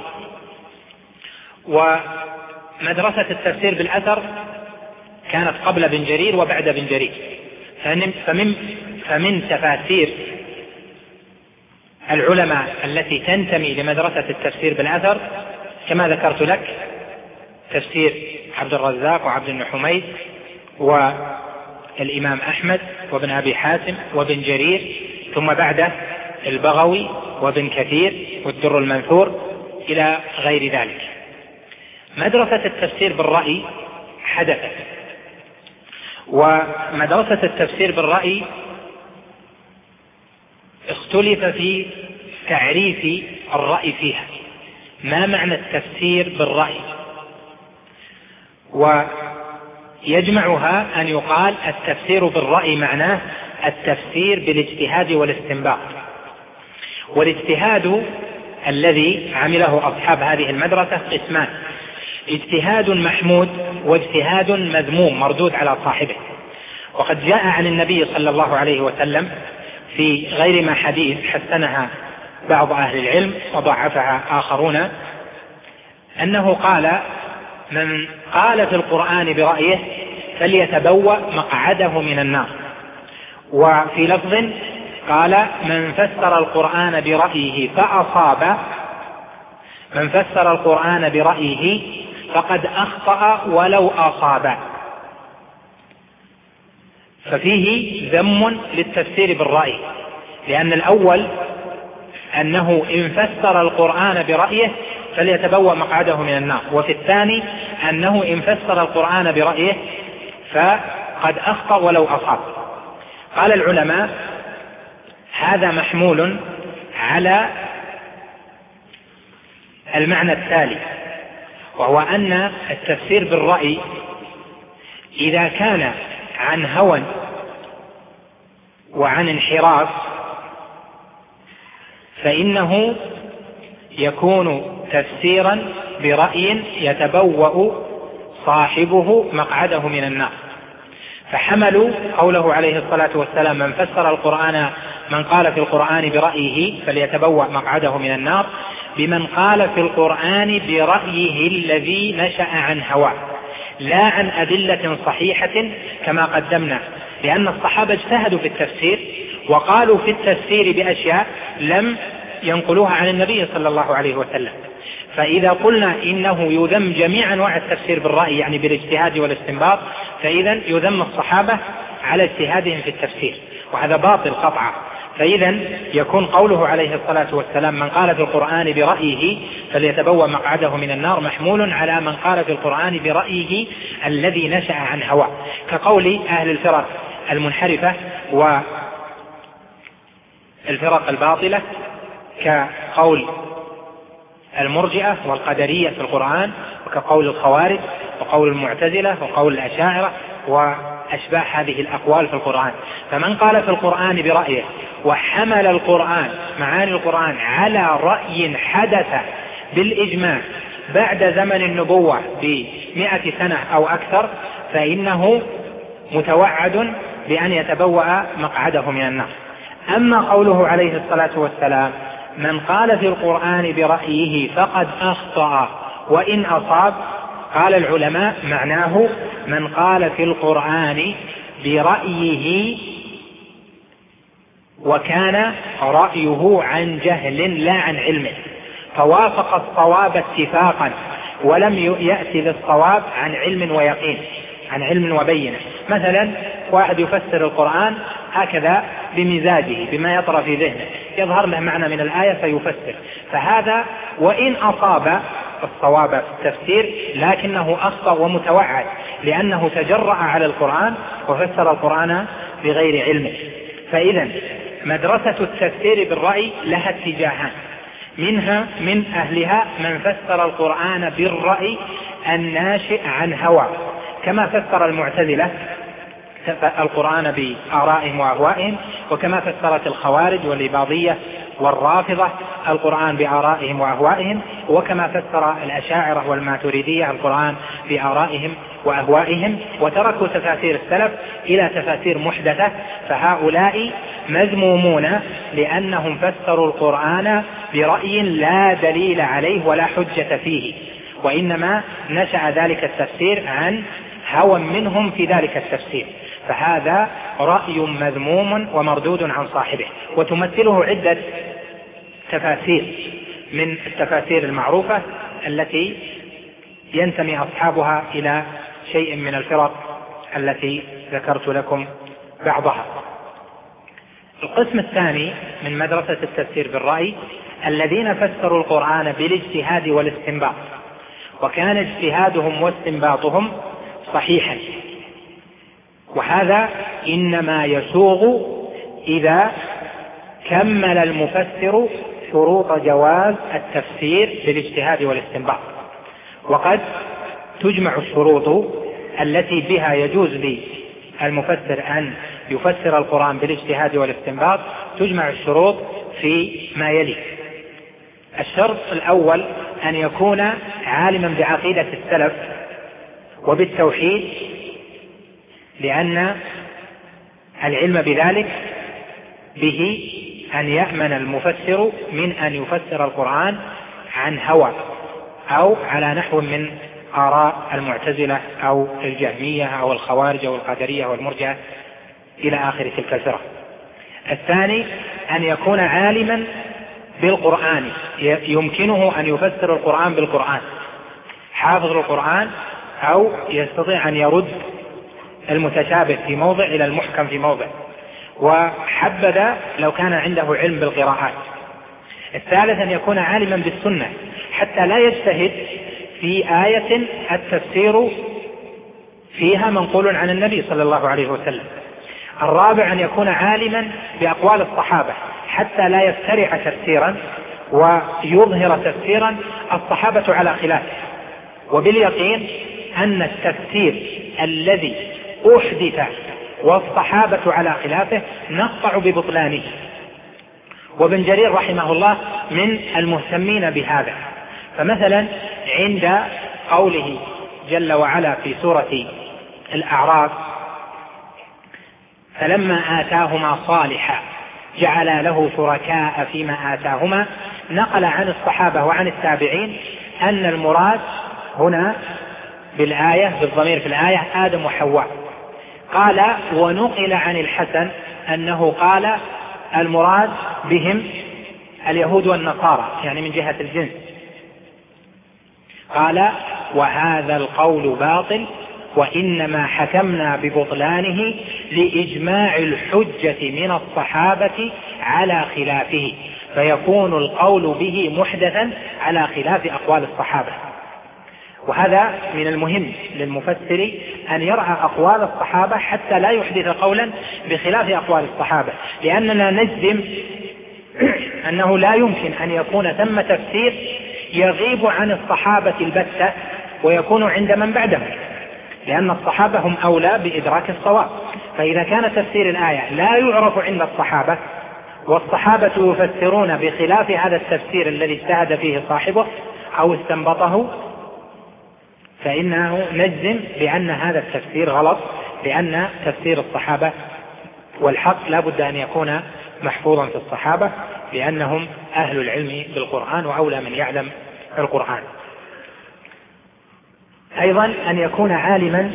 ومدرسة التفسير بالأثر كانت قبل بن جرير وبعد بن جرير، فمن, فمن تفاسير العلماء التي تنتمي لمدرسة التفسير بالأثر كما ذكرت لك تفسير عبد الرزاق وعبد بن حميد والإمام أحمد وابن أبي حاتم وابن جرير، ثم بعده البغوي وابن كثير والدر المنثور إلى غير ذلك. مدرسة التفسير بالرأي حدثت، ومدرسة التفسير بالرأي اختلف في تعريف الرأي فيها، ما معنى التفسير بالرأي؟ ويجمعها أن يقال التفسير بالرأي معناه التفسير بالاجتهاد والاستنباط. والاجتهاد الذي عمله أصحاب هذه المدرسة قسمان: اجتهاد محمود واجتهاد مذموم مردود على صاحبه. وقد جاء عن النبي صلى الله عليه وسلم في غير ما حديث حسنها بعض أهل العلم وضعفها آخرون أنه قال: من قال في القرآن برأيه فليتبوأ مقعده من النار. وفي لفظ قال: من فسر القرآن برأيه فأصاب من فسر القرآن برأيه فقد أخطأ ولو أصاب. ففيه ذم للتفسير بالرأي، لأن الأول أنه إن فسر القرآن برأيه فليتبوأ مقعده من النار، وفي الثاني أنه إن فسر القرآن برأيه فقد أخطأ ولو أصاب. قال العلماء: هذا محمول على المعنى التالي، وهو أن التفسير بالرأي إذا كان عن هوى وعن انحراف فإنه يكون تفسيرا برأي يتبوأ صاحبه مقعده من النار. فحملوا قوله عليه الصلاة والسلام: من فسر القرآن من قال في القرآن برأيه فليتبوأ مقعده من النار، بمن قال في القرآن برأيه الذي نشأ عن هواه، لا عن أدلة صحيحة كما قدمنا، لأن الصحابة اجتهدوا في التفسير وقالوا في التفسير بأشياء لم ينقلوها عن النبي صلى الله عليه وسلم. فإذا قلنا إنه يذم جميع أنواع التفسير بالرأي يعني بالاجتهاد والاستنباط، فإذا يذم الصحابة على اجتهادهم في التفسير، وهذا باطل قطعا. فإذا يكون قوله عليه الصلاة والسلام: من قال في القرآن برأيه فليتبوأ مقعده من النار محمول على من قال في القرآن برأيه الذي نشأ عن هواه، كقول أهل الفرق المنحرفة والفرق الباطلة، كقول المرجئة والقدرية في القرآن، وكقول الخوارج وقول المعتزلة وقول الأشاعرة وأشباه هذه الأقوال في القرآن. فمن قال في القرآن برأيه وحمل القرآن معاني القرآن على رأي حدث بالإجماع بعد زمن النبوة بمئة سنة أو أكثر، فإنه متوعد بأن يتبوأ مقعده من النار. أما قوله عليه الصلاة والسلام: من قال في القرآن برأيه فقد أخطأ وإن أصاب، قال العلماء معناه من قال في القرآن برأيه وكان رأيه عن جهل لا عن علم، فوافق الصواب اتفاقا ولم يأتي للصواب عن علم ويقين، عن علم وبينة. مثلا واحد يفسر القرآن هكذا بمزاجه بما يطرى في ذهنه، يظهر له معنى من الآية فيفسر، فهذا وإن أصاب الصواب في التفسير لكنه أخطأ ومتوعد، لأنه تجرأ على القرآن وفسر القرآن بغير علمه. فإذا مدرسة التفسير بالرأي لها اتجاهان، منها من أهلها من فسر القرآن بالرأي الناشئ عن هوى، كما فسر المعتزلة القرآن بآرائهم وأهوائهم، وكما فسرت الخوارج والإباضية والرافضة القرآن بآرائهم وأهوائهم، وكما فسر الأشاعرة والماتريدية القرآن بآرائهم وأهوائهم، وتركوا تفاسير السلف إلى تفاسير محدثة. فهؤلاء مذمومون لأنهم فسروا القرآن برأي لا دليل عليه ولا حجة فيه، وإنما نشأ ذلك التفسير عن هوى منهم في ذلك التفسير، فهذا رأي مذموم ومردود عن صاحبه. وتمثله عدة تفاسير من التفاسير المعروفة التي ينتمي أصحابها إلى شيء من الفرق التي ذكرت لكم بعضها. القسم الثاني من مدرسة التفسير بالرأي الذين فسروا القرآن بالاجتهاد والاستنباط، وكان اجتهادهم واستنباطهم صحيحا، وهذا إنما يسوغ إذا كمل المفسر شروط جواز التفسير بالاجتهاد والاستنباط. وقد تجمع الشروط التي بها يجوز للمفسر أن يفسر القرآن بالاجتهاد والاستنباط، تجمع الشروط في ما يلي. الشرط الأول أن يكون عالما بعقيدة السلف وبالتوحيد، لأن العلم بذلك به أن يأمن المفسر من أن يفسر القرآن عن هوى أو على نحو من آراء المعتزلة أو الجهمية أو الخوارج أو القدرية أو المرجئة إلى آخر تلك الفرق. الثاني أن يكون عالما بالقرآن، يمكنه أن يفسر القرآن بالقرآن، حافظ القرآن أو يستطيع أن يرد المتشابه في موضع إلى المحكم في موضع، وحبذا لو كان عنده علم بالقراءات. الثالث أن يكون عالما بالسنة حتى لا يجتهد في آية التفسير فيها منقول عن النبي صلى الله عليه وسلم. الرابع أن يكون عالما بأقوال الصحابة حتى لا يفترع تفسيرا ويظهر تفسيرا الصحابة على خلافه، وباليقين أن التفسير الذي أحدث والصحابة على خلافه نقطع ببطلانه. وابن جرير رحمه الله من المهتمين بهذا، فمثلا عند قوله جل وعلا في سورة الأعراف فلما آتاهما صالحا جعل له شركاء فيما آتاهما، نقل عن الصحابة وعن التابعين أن المراد هنا بالآية بالضمير في الآية آدم وحواء. قال ونقل عن الحسن أنه قال المراد بهم اليهود والنصارى، يعني من جهة الجنس. قال وهذا القول باطل وإنما حكمنا ببطلانه لإجماع الحجة من الصحابة على خلافه، فيكون القول به محدثا على خلاف أقوال الصحابة. وهذا من المهم للمفسر أن يرعى أقوال الصحابة حتى لا يحدث قولا بخلاف أقوال الصحابة، لأننا نجزم أنه لا يمكن أن يكون ثم تفسير يغيب عن الصحابة البتة ويكون عند من بعدهم، لأن الصحابة هم أولى بإدراك الصواب. فإذا كان تفسير الآية لا يعرف عند الصحابة والصحابة يفسرون بخلاف هذا التفسير الذي اجتهد فيه صاحبه أو استنبطه، فإنه نجزم بأن هذا التفسير غلط، لأن تفسير الصحابة والحق لا بد أن يكون محفوظا في الصحابة، لأنهم أهل العلم بالقرآن وأولى من يعلم القرآن. أيضا أن يكون عالما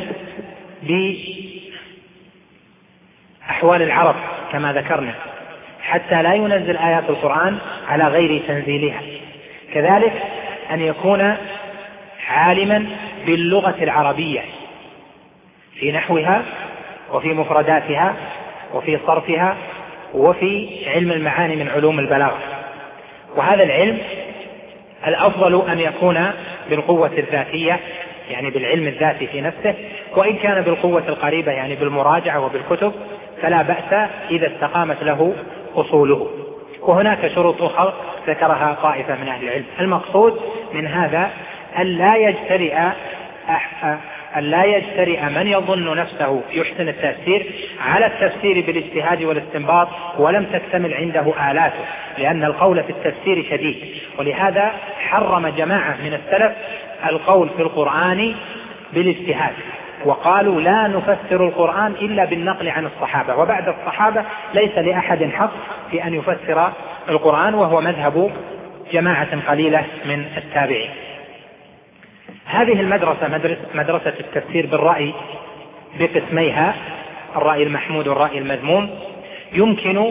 بأحوال العرب كما ذكرنا حتى لا ينزل آيات القرآن على غير تنزيلها. كذلك أن يكون عالما باللغة العربية في نحوها وفي مفرداتها وفي صرفها وفي علم المعاني من علوم البلاغة. وهذا العلم الأفضل أن يكون بالقوة الذاتية، يعني بالعلم الذاتي في نفسه، وإن كان بالقوة القريبة يعني بالمراجعة وبالكتب فلا بأس إذا استقامت له أصوله. وهناك شروط أخرى ذكرها طائفة من أهل العلم. المقصود من هذا أن لا يجترئ أن لا يجترئ من يظن نفسه يحسن التفسير على التفسير بالاجتهاد والاستنباط ولم تكتمل عنده آلاته، لأن القول في التفسير شديد، ولهذا حرم جماعة من السلف القول في القرآن بالاجتهاد، وقالوا لا نفسر القرآن إلا بالنقل عن الصحابة، وبعد الصحابة ليس لأحد حق في أن يفسر القرآن، وهو مذهب جماعة قليلة من التابعين. هذه المدرسة مدرسة التفسير بالرأي بقسميها، الرأي المحمود والرأي المذموم، يمكن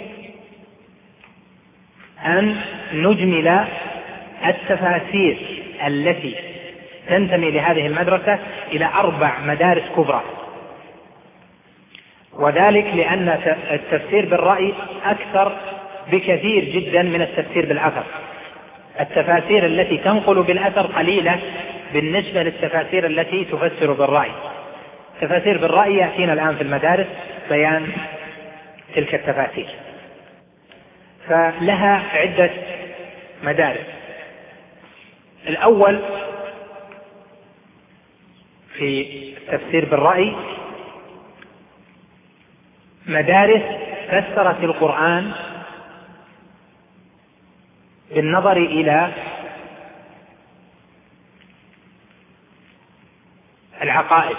أن نجمل التفاسير التي تنتمي لهذه المدرسة إلى أربع مدارس كبرى، وذلك لأن التفسير بالرأي أكثر بكثير جدا من التفسير بالأثر. التفاسير التي تنقل بالأثر قليلة بالنسبة للتفاسير التي تفسر بالرأي. تفاسير بالرأي يأتينا الآن في المدارس بيان تلك التفاسير، فلها عدة مدارس. الأول في التفسير بالرأي مدارس فسرت القرآن بالنظر إلى العقائد،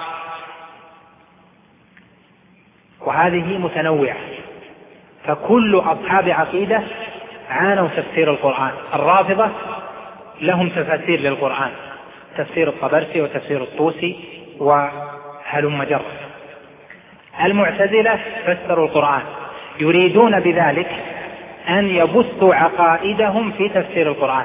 وهذه متنوعة، فكل أصحاب عقيدة عانوا تفسير القرآن. الرافضة لهم تفاسير للقرآن، تفسير الطبرسي وتفسير الطوسي وهلم جر. المعتزلة فسروا القرآن، يريدون بذلك أن يبثوا عقائدهم في تفسير القرآن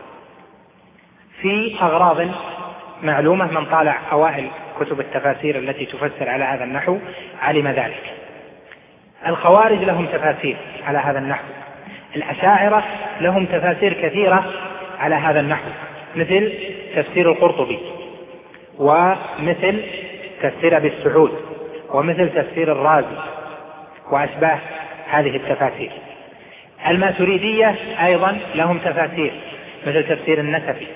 في أغراض معلومة، من طالع أوائل كتب التفاسير التي تفسر على هذا النحو علم ذلك. الخوارج لهم تفاسير على هذا النحو. الأشاعرة لهم تفاسير كثيرة على هذا النحو، مثل تفسير القرطبي، ومثل تفسير أبي السعود، ومثل تفسير الرازي وأشباه هذه التفاسير. الماتريدية أيضا لهم تفاسير، مثل تفسير النسفي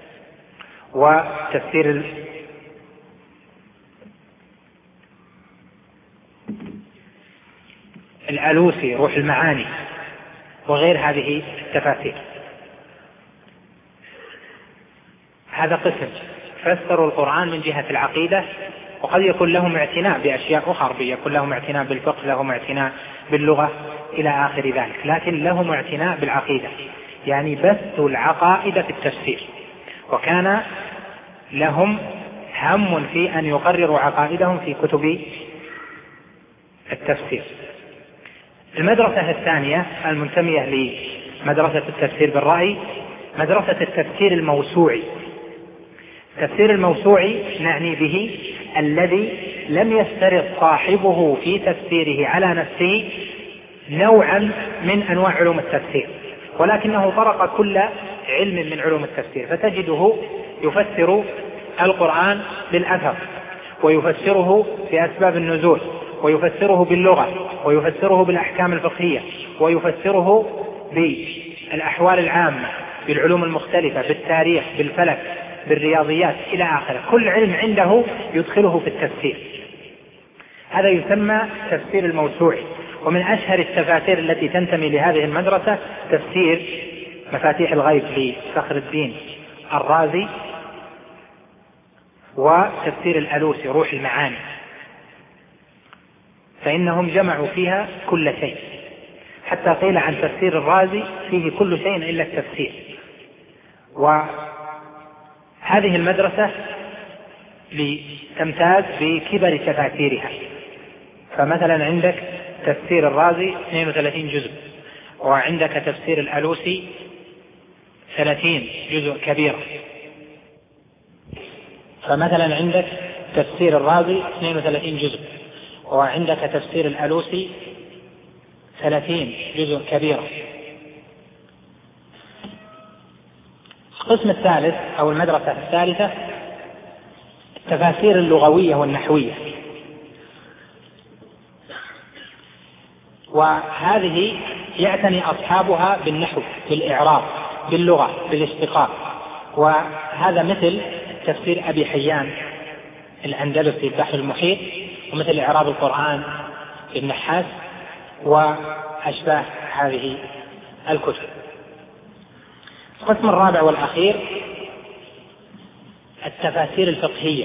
وتفسير الألوسي روح المعاني وغير هذه التفاسير. هذا قسم فسروا القرآن من جهة العقيدة، وقد يكون لهم اعتناء بأشياء أخرى، يكون لهم اعتناء بالفقه، لهم اعتناء باللغة إلى آخر ذلك، لكن لهم اعتناء بالعقيدة، يعني بثوا العقائد في التفسير، وكان لهم هم في أن يقرروا عقائدهم في كتب التفسير. المدرسة الثانية المنتمية لمدرسة التفسير بالرأي مدرسة التفسير الموسوعي. التفسير الموسوعي نعني به الذي لم يشترط صاحبه في تفسيره على نفسه نوعا من أنواع علوم التفسير، ولكنه طرق كل علم من علوم التفسير، فتجده يفسر القرآن بالأثر، ويفسره بأسباب النزول، ويفسره باللغة، ويفسره بالأحكام الفقهية، ويفسره بالأحوال العامة، بالعلوم المختلفة، بالتاريخ، بالفلك، بالرياضيات إلى آخره. كل علم عنده يدخله في التفسير. هذا يسمى تفسير الموسوعي. ومن أشهر التفاسير التي تنتمي لهذه المدرسة تفسير مفاتيح الغيب لفخر الدين الرازي، وتفسير الألوسي روح المعاني، فإنهم جمعوا فيها كل شيء، حتى قيل عن تفسير الرازي فيه كل شيء إلا التفسير. وهذه المدرسة تمتاز بكبر تفاسيرها، فمثلا عندك تفسير الرازي اثنين وثلاثين جزء، وعندك تفسير الألوسي ثلاثين جزء كبير، فمثلا عندك تفسير الرازي اثنين وثلاثين جزء، وعندك تفسير الألوسي ثلاثين جزء كبيرة. القسم الثالث أو المدرسة الثالثة التفاسير اللغوية والنحوية، وهذه يعتني أصحابها بالنحو، بالإعراب، باللغة، بالاشتقاق، وهذا مثل تفسير أبي حيان الأندلسي البحر المحيط، ومثل إعراب القرآن للنحاس وأشباه هذه الكتب. القسم الرابع والأخير التفاسير الفقهية،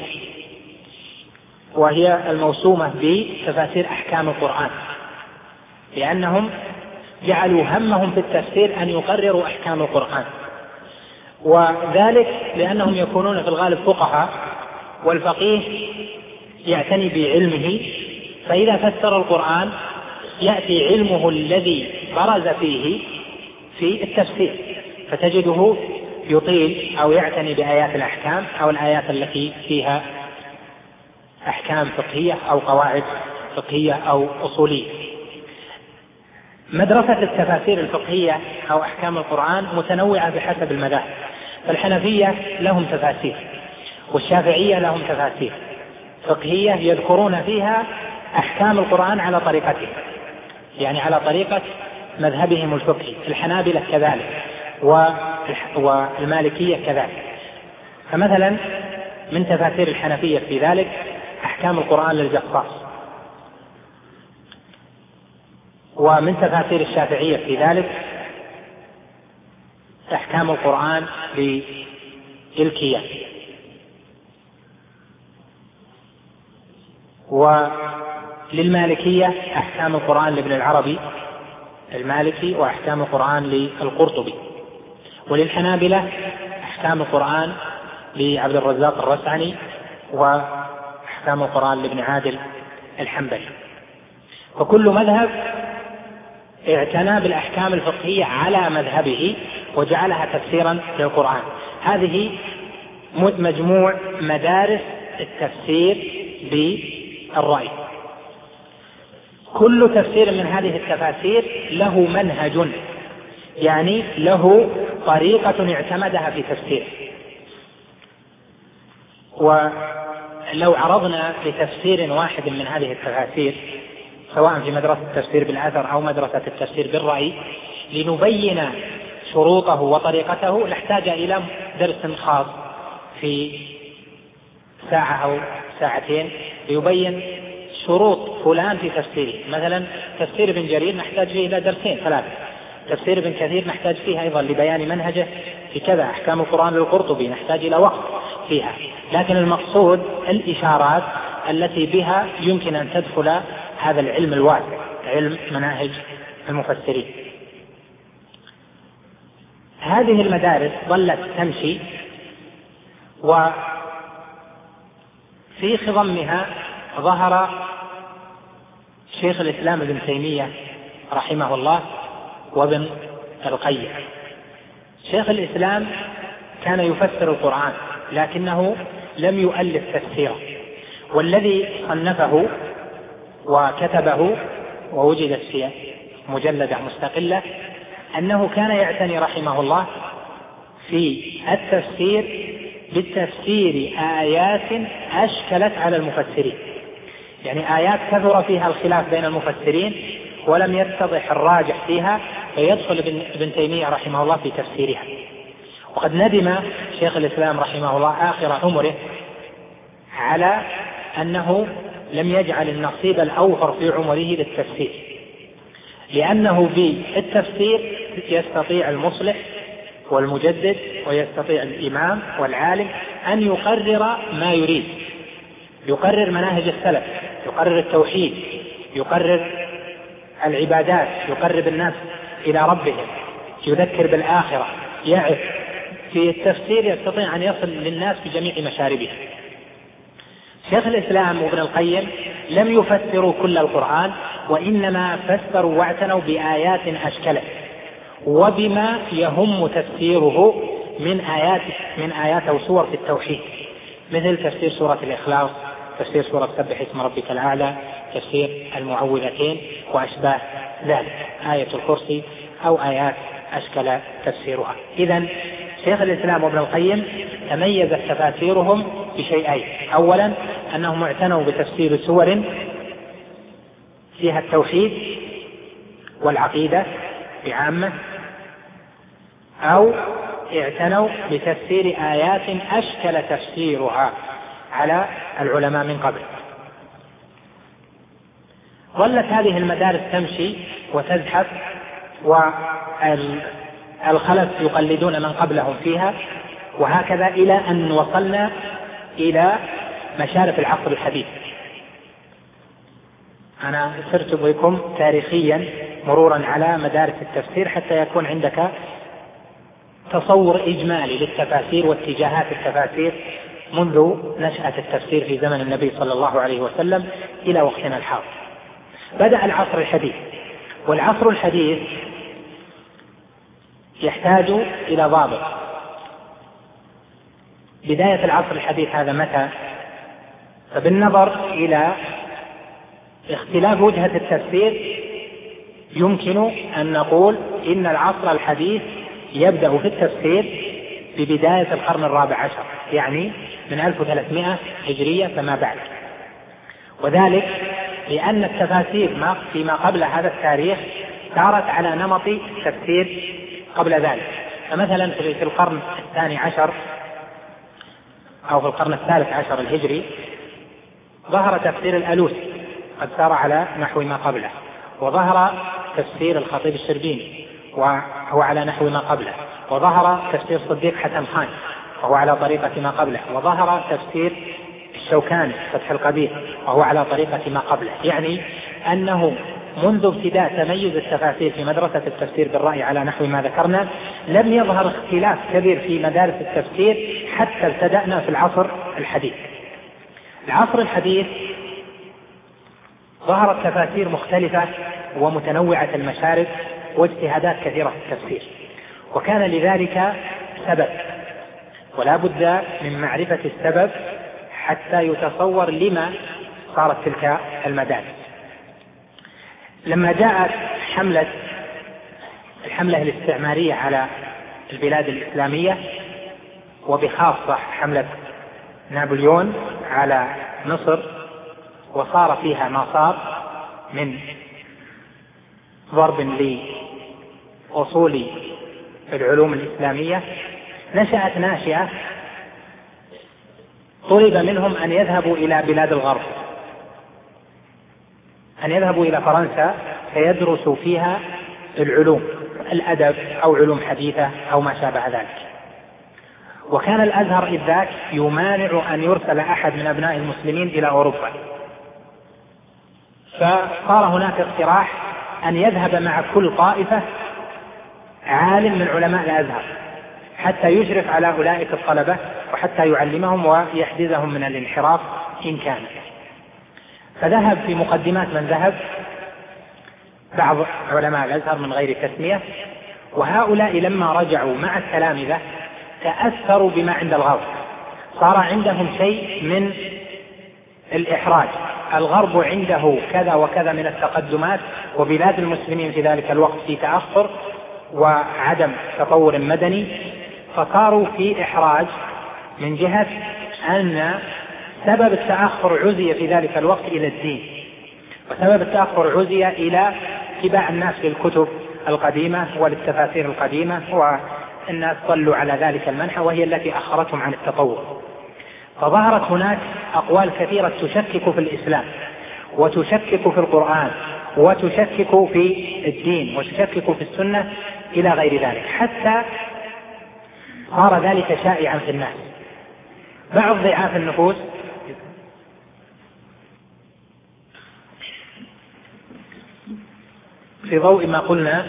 وهي الموسومة بتفاسير أحكام القرآن، لأنهم جعلوا همهم في التفسير أن يقرروا أحكام القرآن، وذلك لأنهم يكونون في الغالب فقهاء، والفقيه يعتني بعلمه، فإذا فسر القرآن يأتي علمه الذي برز فيه في التفسير، فتجده يطيل أو يعتني بآيات الأحكام أو الآيات التي فيها أحكام فقهية أو قواعد فقهية أو أصولية. مدرسة التفاسير الفقهية أو أحكام القرآن متنوعة بحسب المذاهب، فالحنفية لهم تفاسير، والشافعية لهم تفاسير فقهية يذكرون فيها أحكام القرآن على طريقته، يعني على طريقة مذهبهم الفقهي. الحنابلة كذلك والمالكية كذلك. فمثلا من تفاسير الحنفية في ذلك أحكام القرآن للجصاص، ومن تفاسير الشافعية في ذلك أحكام القرآن للكيان، وللمالكية أحكام القرآن لابن العربي المالكي، وأحكام القرآن للقرطبي، وللحنابلة أحكام القرآن لعبد الرزاق الرسعني، وأحكام القرآن لابن عادل الحنبلي. وكل مذهب اعتنى بالأحكام الفقهية على مذهبه وجعلها تفسيرا للقرآن. هذه مجموع مدارس التفسير بالرأي. كل تفسير من هذه التفاسير له منهج، يعني له طريقة اعتمدها في تفسيره. ولو عرضنا لتفسير واحد من هذه التفاسير سواء في مدرسة التفسير بالأثر أو مدرسة التفسير بالرأي لنبين شروطه وطريقته نحتاج إلى درس خاص في ساعة أو ساعتين ليبين شروط فلان في تفسيره. مثلا تفسير ابن جرير نحتاج فيه إلى درسين ثلاثة، تفسير ابن كثير نحتاج فيه أيضا لبيان منهجه في كذا، أحكام القرآن للقرطبي نحتاج إلى وقت فيها، لكن المقصود الإشارات التي بها يمكن أن تدخل هذا العلم الواسع، علم مناهج المفسرين. هذه المدارس ظلت تمشي، وفي خضمها ظهر شيخ الإسلام ابن تيمية رحمه الله وابن القيم. شيخ الإسلام كان يفسر القرآن لكنه لم يؤلف تفسيرا، والذي صنفه وكتبه ووجدت في مجلدة مستقلة أنه كان يعتني رحمه الله في التفسير بالتفسير آيات أشكلت على المفسرين، يعني آيات كثر فيها الخلاف بين المفسرين ولم يتضح الراجح فيها، فيدخل ابن تيمية رحمه الله في تفسيرها. وقد ندم شيخ الإسلام رحمه الله آخر عمره على أنه لم يجعل النصيب الأوفر في عمره للتفسير، لأنه بالتفسير يستطيع المصلح والمجدد ويستطيع الإمام والعالم أن يقرر ما يريد، يقرر مناهج السلف، يقرر التوحيد، يقرر العبادات، يقرب الناس إلى ربهم، يذكر بالآخرة، يعرف. في التفسير يستطيع أن يصل للناس في جميع مشاربه. شيخ الإسلام وابن القيم لم يفسروا كل القرآن، وإنما فسروا واعتنوا بآيات أشكلت وبما يهم تفسيره من آيات من آيات أو سور في التوحيد، مثل تفسير سورة الإخلاص، تفسير سورة سبح اسم ربك الأعلى، تفسير المعوذتين وأشباه ذلك، آية الكرسي أو آيات أشكل تفسيرها. إذن شيخ الإسلام وابن القيم تميزت تفاسيرهم بشيئين: أولا أنهم اعتنوا بتفسير سور فيها التوحيد والعقيدة بعامة، أو اعتنوا بتفسير آيات أشكل تفسيرها على العلماء من قبل. ظلت هذه المدارس تمشي وتزحف، والخلف يقلدون من قبلهم فيها، وهكذا إلى أن وصلنا إلى مشارف العصر الحديث. أنا سرت بكم تاريخيا مرورا على مدارس التفسير حتى يكون عندك تصور إجمالي للتفاسير واتجاهات التفاسير منذ نشأة التفسير في زمن النبي صلى الله عليه وسلم إلى وقتنا الحاضر. بدأ العصر الحديث، والعصر الحديث يحتاج إلى ضابط. بداية العصر الحديث هذا متى؟ فبالنظر إلى اختلاف وجهة التفسير يمكن أن نقول إن العصر الحديث يبدأ في التفسير ببداية القرن الرابع عشر، يعني من ألف وثلاثمائة هجرية فما بعد، وذلك لأن التفاسير فيما قبل هذا التاريخ سارت على نمط تفسير قبل ذلك. فمثلا في القرن الثاني عشر أو في القرن الثالث عشر الهجري ظهر تفسير الألوسي قد سار على نحو ما قبله، وظهر تفسير الخطيب الشربيني وهو على نحو ما قبله، وظهر تفسير صديق حسن خان وهو على طريقة ما قبله، وظهر تفسير الشوكاني فتح القدير وهو على طريقة ما قبله. يعني أنه منذ ابتداء تميز التفاسير في مدرسة التفسير بالرأي على نحو ما ذكرنا لم يظهر اختلاف كبير في مدارس التفسير حتى ابتدأنا في العصر الحديث. العصر الحديث ظهرت تفاسير مختلفة ومتنوعة المشارب واجتهادات كثيرة في التفسير، وكان لذلك سبب، ولا بد من معرفة السبب حتى يتصور لما صارت تلك المدارس. لما جاءت حملة الحملة الاستعمارية على البلاد الإسلامية، وبخاصة حملة نابليون على مصر، وصار فيها ما صار من ضرب لأصول العلوم الإسلامية، نشأت ناشئة طلب منهم أن يذهبوا إلى بلاد الغرب، أن يذهبوا إلى فرنسا فيدرسوا فيها العلوم، الأدب أو علوم حديثة أو ما شابه ذلك. وكان الأزهر إذ ذاك يمانع أن يرسل أحد من أبناء المسلمين إلى أوروبا، فصار هناك اقتراح أن يذهب مع كل طائفة عالم من علماء الأزهر حتى يشرف على أولئك الطلبة وحتى يعلمهم ويحجزهم من الانحراف إن كان. فذهب في مقدمات من ذهب بعض علماء الأزهر من غير تسمية، وهؤلاء لما رجعوا مع التلامذة تأثروا بما عند الغرب، صار عندهم شيء من الإحراج. الغرب عنده كذا وكذا من التقدمات، وبلاد المسلمين في ذلك الوقت في تأخر وعدم تطور مدني، فصاروا في إحراج من جهة أن سبب التأخر عزي في ذلك الوقت إلى الدين، وسبب التأخر عزي إلى اتباع الناس للكتب القديمة وللتفاسير القديمة، والناس ضلوا على ذلك المنحى وهي التي أخرتهم عن التطور. فظهرت هناك أقوال كثيرة تشكك في الإسلام وتشكك في القرآن وتشكك في الدين وتشكك في السنة إلى غير ذلك، حتى صار ذلك شائعا في الناس. بعض ضعاف النفوس في ضوء ما قلنا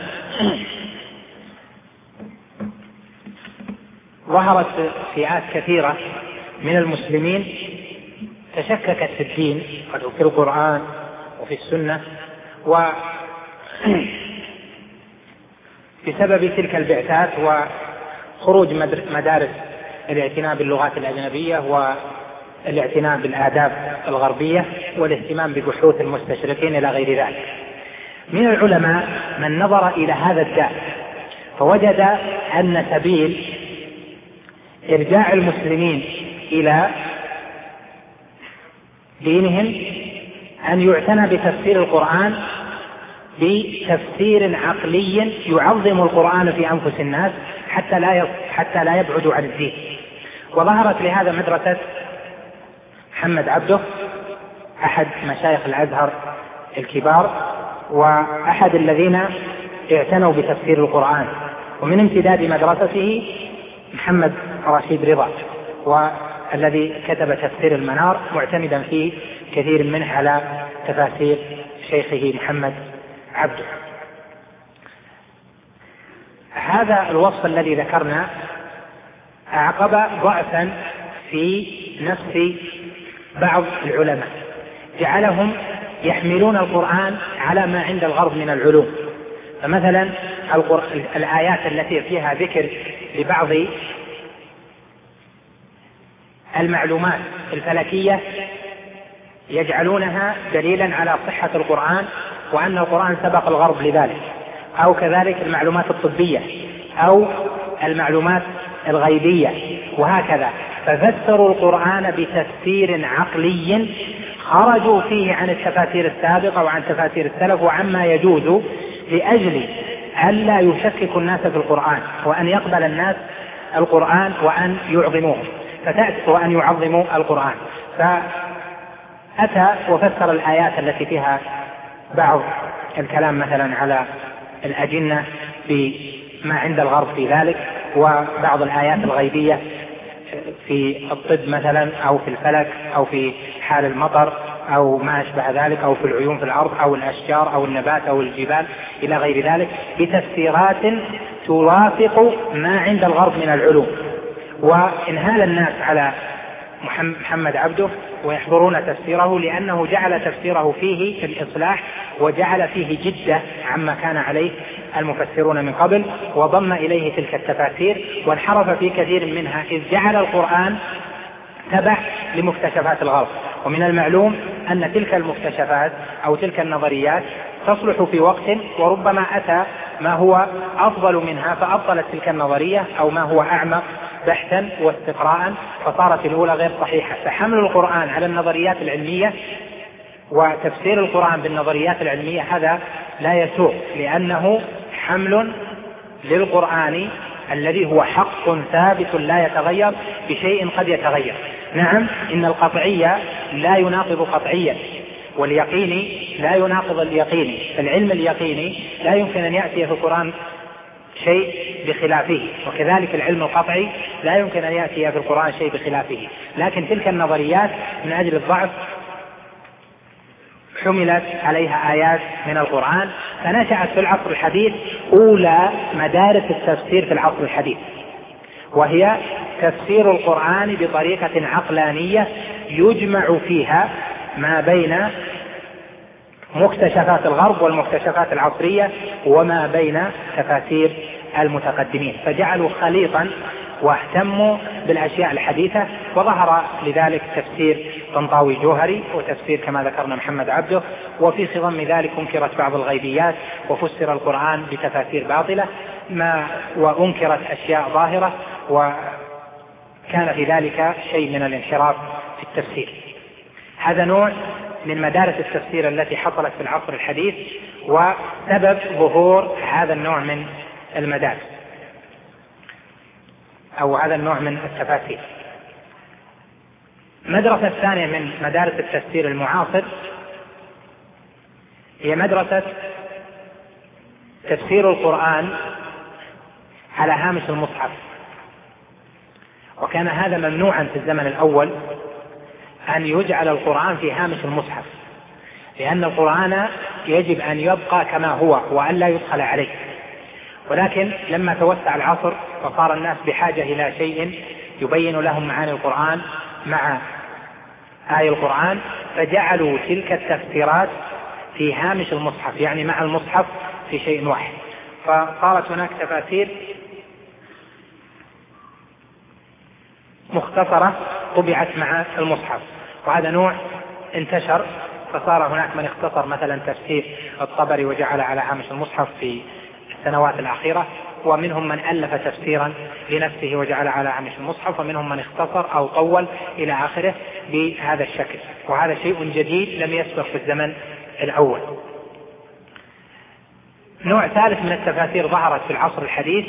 ظهرت فئات كثيرة من المسلمين تشككت في الدين وفي القرآن وفي السنة، وبسبب تلك البعثات وخروج مدارس الاعتناء باللغات الأجنبية الاعتناء بالآداب الغربية والاهتمام ببحوث المستشرقين إلى غير ذلك. من العلماء من نظر إلى هذا الداء فوجد أن سبيل إرجاع المسلمين إلى دينهم أن يعتنى بتفسير القرآن بتفسير عقلي يعظم القرآن في أنفس الناس حتى لا حتى لا يبعدوا عن الدين. وظهرت لهذا مدرسة محمد عبده أحد مشايخ الأزهر الكبار وأحد الذين اعتنوا بتفسير القرآن، ومن امتداد مدرسته محمد رشيد رضا والذي كتب تفسير المنار معتمدا فيه كثير منه على تفاسير شيخه محمد عبده. هذا الوصف الذي ذكرنا أعقب ضعفا في نفس بعض العلماء جعلهم يحملون القرآن على ما عند الغرب من العلوم. فمثلا الآيات التي فيها ذكر لبعض المعلومات الفلكية يجعلونها دليلا على صحة القرآن وأن القرآن سبق الغرب لذلك، أو كذلك المعلومات الطبية أو المعلومات الغيبية وهكذا. ففسروا القرآن بتفسير عقلي خرجوا فيه عن التفاسير السابقة وعن تفاسير السلف وعما يجوز لأجل ألا يشكك الناس في القرآن وأن يقبل الناس القرآن وأن يعظموه فتأتي وأن يعظموا القرآن. فأتى وفسر الآيات التي فيها بعض الكلام مثلا على الأجنة بما عند الغرب في ذلك، وبعض الآيات الغيبية في الطب مثلا أو في الفلك أو في حال المطر أو ما أشبه ذلك أو في العيون في الأرض أو الأشجار أو النبات أو الجبال إلى غير ذلك بتفسيرات توافق ما عند الغرب من العلوم. وإنهال الناس على محمد عبده ويحضرون تفسيره لأنه جعل تفسيره فيه الإصلاح وجعل فيه جدة عما كان عليه المفسرون من قبل، وضم إليه تلك التفاسير وانحرف في كثير منها إذ جعل القرآن تبع لمكتشفات الغرب. ومن المعلوم أن تلك المكتشفات أو تلك النظريات تصلح في وقت وربما أتى ما هو أفضل منها فأبطلت تلك النظرية أو ما هو أعمق بحثا واستقراء فصارت الأولى غير صحيحة. فحمل القرآن على النظريات العلمية وتفسير القرآن بالنظريات العلمية هذا لا يسوق، لأنه حمل للقرآن الذي هو حق ثابت لا يتغير بشيء قد يتغير. نعم إن القطعية لا يناقض قطعيا واليقيني لا يناقض اليقيني، العلم اليقيني لا يمكن أن يأتي في القرآن شيء بخلافه، وكذلك العلم القطعي لا يمكن أن يأتي في القرآن شيء بخلافه. لكن تلك النظريات من أجل الضعف حملت عليها آيات من القرآن، فنشأت في العصر الحديث أولى مدارس التفسير في العصر الحديث، وهي تفسير القرآن بطريقة عقلانية يجمع فيها ما بين مكتشفات الغرب والمكتشفات العصرية وما بين تفاسير المتقدمين، فجعلوا خليطا واهتموا بالأشياء الحديثة. وظهر لذلك تفسير طنطاوي جوهري وتفسير كما ذكرنا محمد عبده، وفي خضم ذلك انكرت بعض الغيبيات وفسر القرآن بتفاسير باطلة ما وأنكرت أشياء ظاهرة، وكان في ذلك شيء من الانحراف في التفسير. هذا نوع من مدارس التفسير التي حصلت في العصر الحديث وسبب ظهور هذا النوع من المدارس أو هذا النوع من التفاسير. المدرسة الثانية من مدارس التفسير المعاصر هي مدرسة تفسير القرآن على هامش المصحف، وكان هذا ممنوعا في الزمن الأول أن يجعل القرآن في هامش المصحف، لأن القرآن يجب أن يبقى كما هو وأن لا يدخل عليه. ولكن لما توسع العصر وصار الناس بحاجة إلى شيء يبين لهم معاني القرآن مع آي القرآن، فجعلوا تلك التفسيرات في هامش المصحف، يعني مع المصحف في شيء واحد. فصارت هناك تفاسير مختصرة طبعت مع المصحف، وهذا نوع انتشر، فصار هناك من اختصر مثلا تفسير الطبري وجعل على هامش المصحف في السنوات الأخيرة، ومنهم من ألف تفسيرا لنفسه وجعل على هامش المصحف، ومنهم من اختصر أو طول إلى آخره بهذا الشكل، وهذا شيء جديد لم يسبق في الزمن الأول. نوع ثالث من التفاسير ظهرت في العصر الحديث،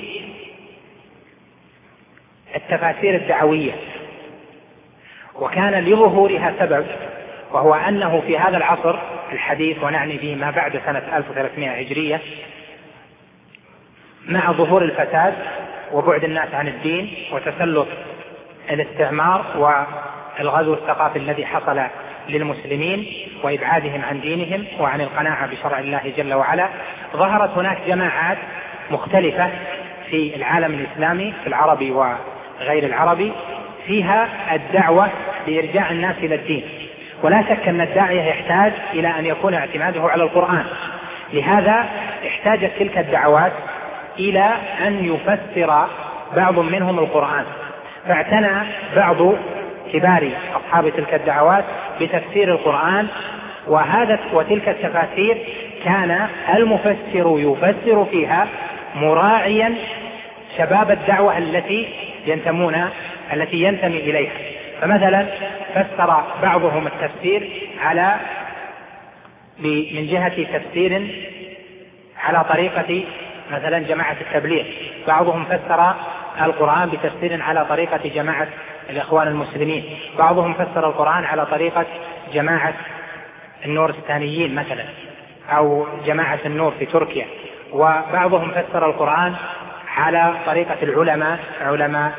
التفاسير الدعوية، وكان لظهورها سبب، وهو أنه في هذا العصر الحديث، ونعني به ما بعد سنة ألف وثلاثمائة هجرية، مع ظهور الفساد وبعد الناس عن الدين وتسلط الاستعمار والغزو الثقافي الذي حصل للمسلمين وإبعادهم عن دينهم وعن القناعة بشرع الله جل وعلا، ظهرت هناك جماعات مختلفة في العالم الإسلامي في العربي وغير العربي فيها الدعوة لإرجاع الناس إلى الدين، ولا شك أن الداعية يحتاج إلى أن يكون اعتماده على القرآن. لهذا احتاجت تلك الدعوات إلى أن يفسر بعض منهم القرآن، فاعتنى بعض كبار أصحاب تلك الدعوات بتفسير القرآن، وهذا وتلك التفاسير كان المفسر يفسر فيها مراعيا شباب الدعوة التي ينتمون التي ينتمي إليها. فمثلا فسر بعضهم التفسير على من جهة تفسير على طريقة مثلا جماعة التبليغ، بعضهم فسر القرآن بتفسير على طريقة جماعة الإخوان المسلمين، بعضهم فسر القرآن على طريقة جماعة النورستانيين مثلا أو جماعة النور في تركيا، وبعضهم فسر القرآن على طريقة العلماء علماء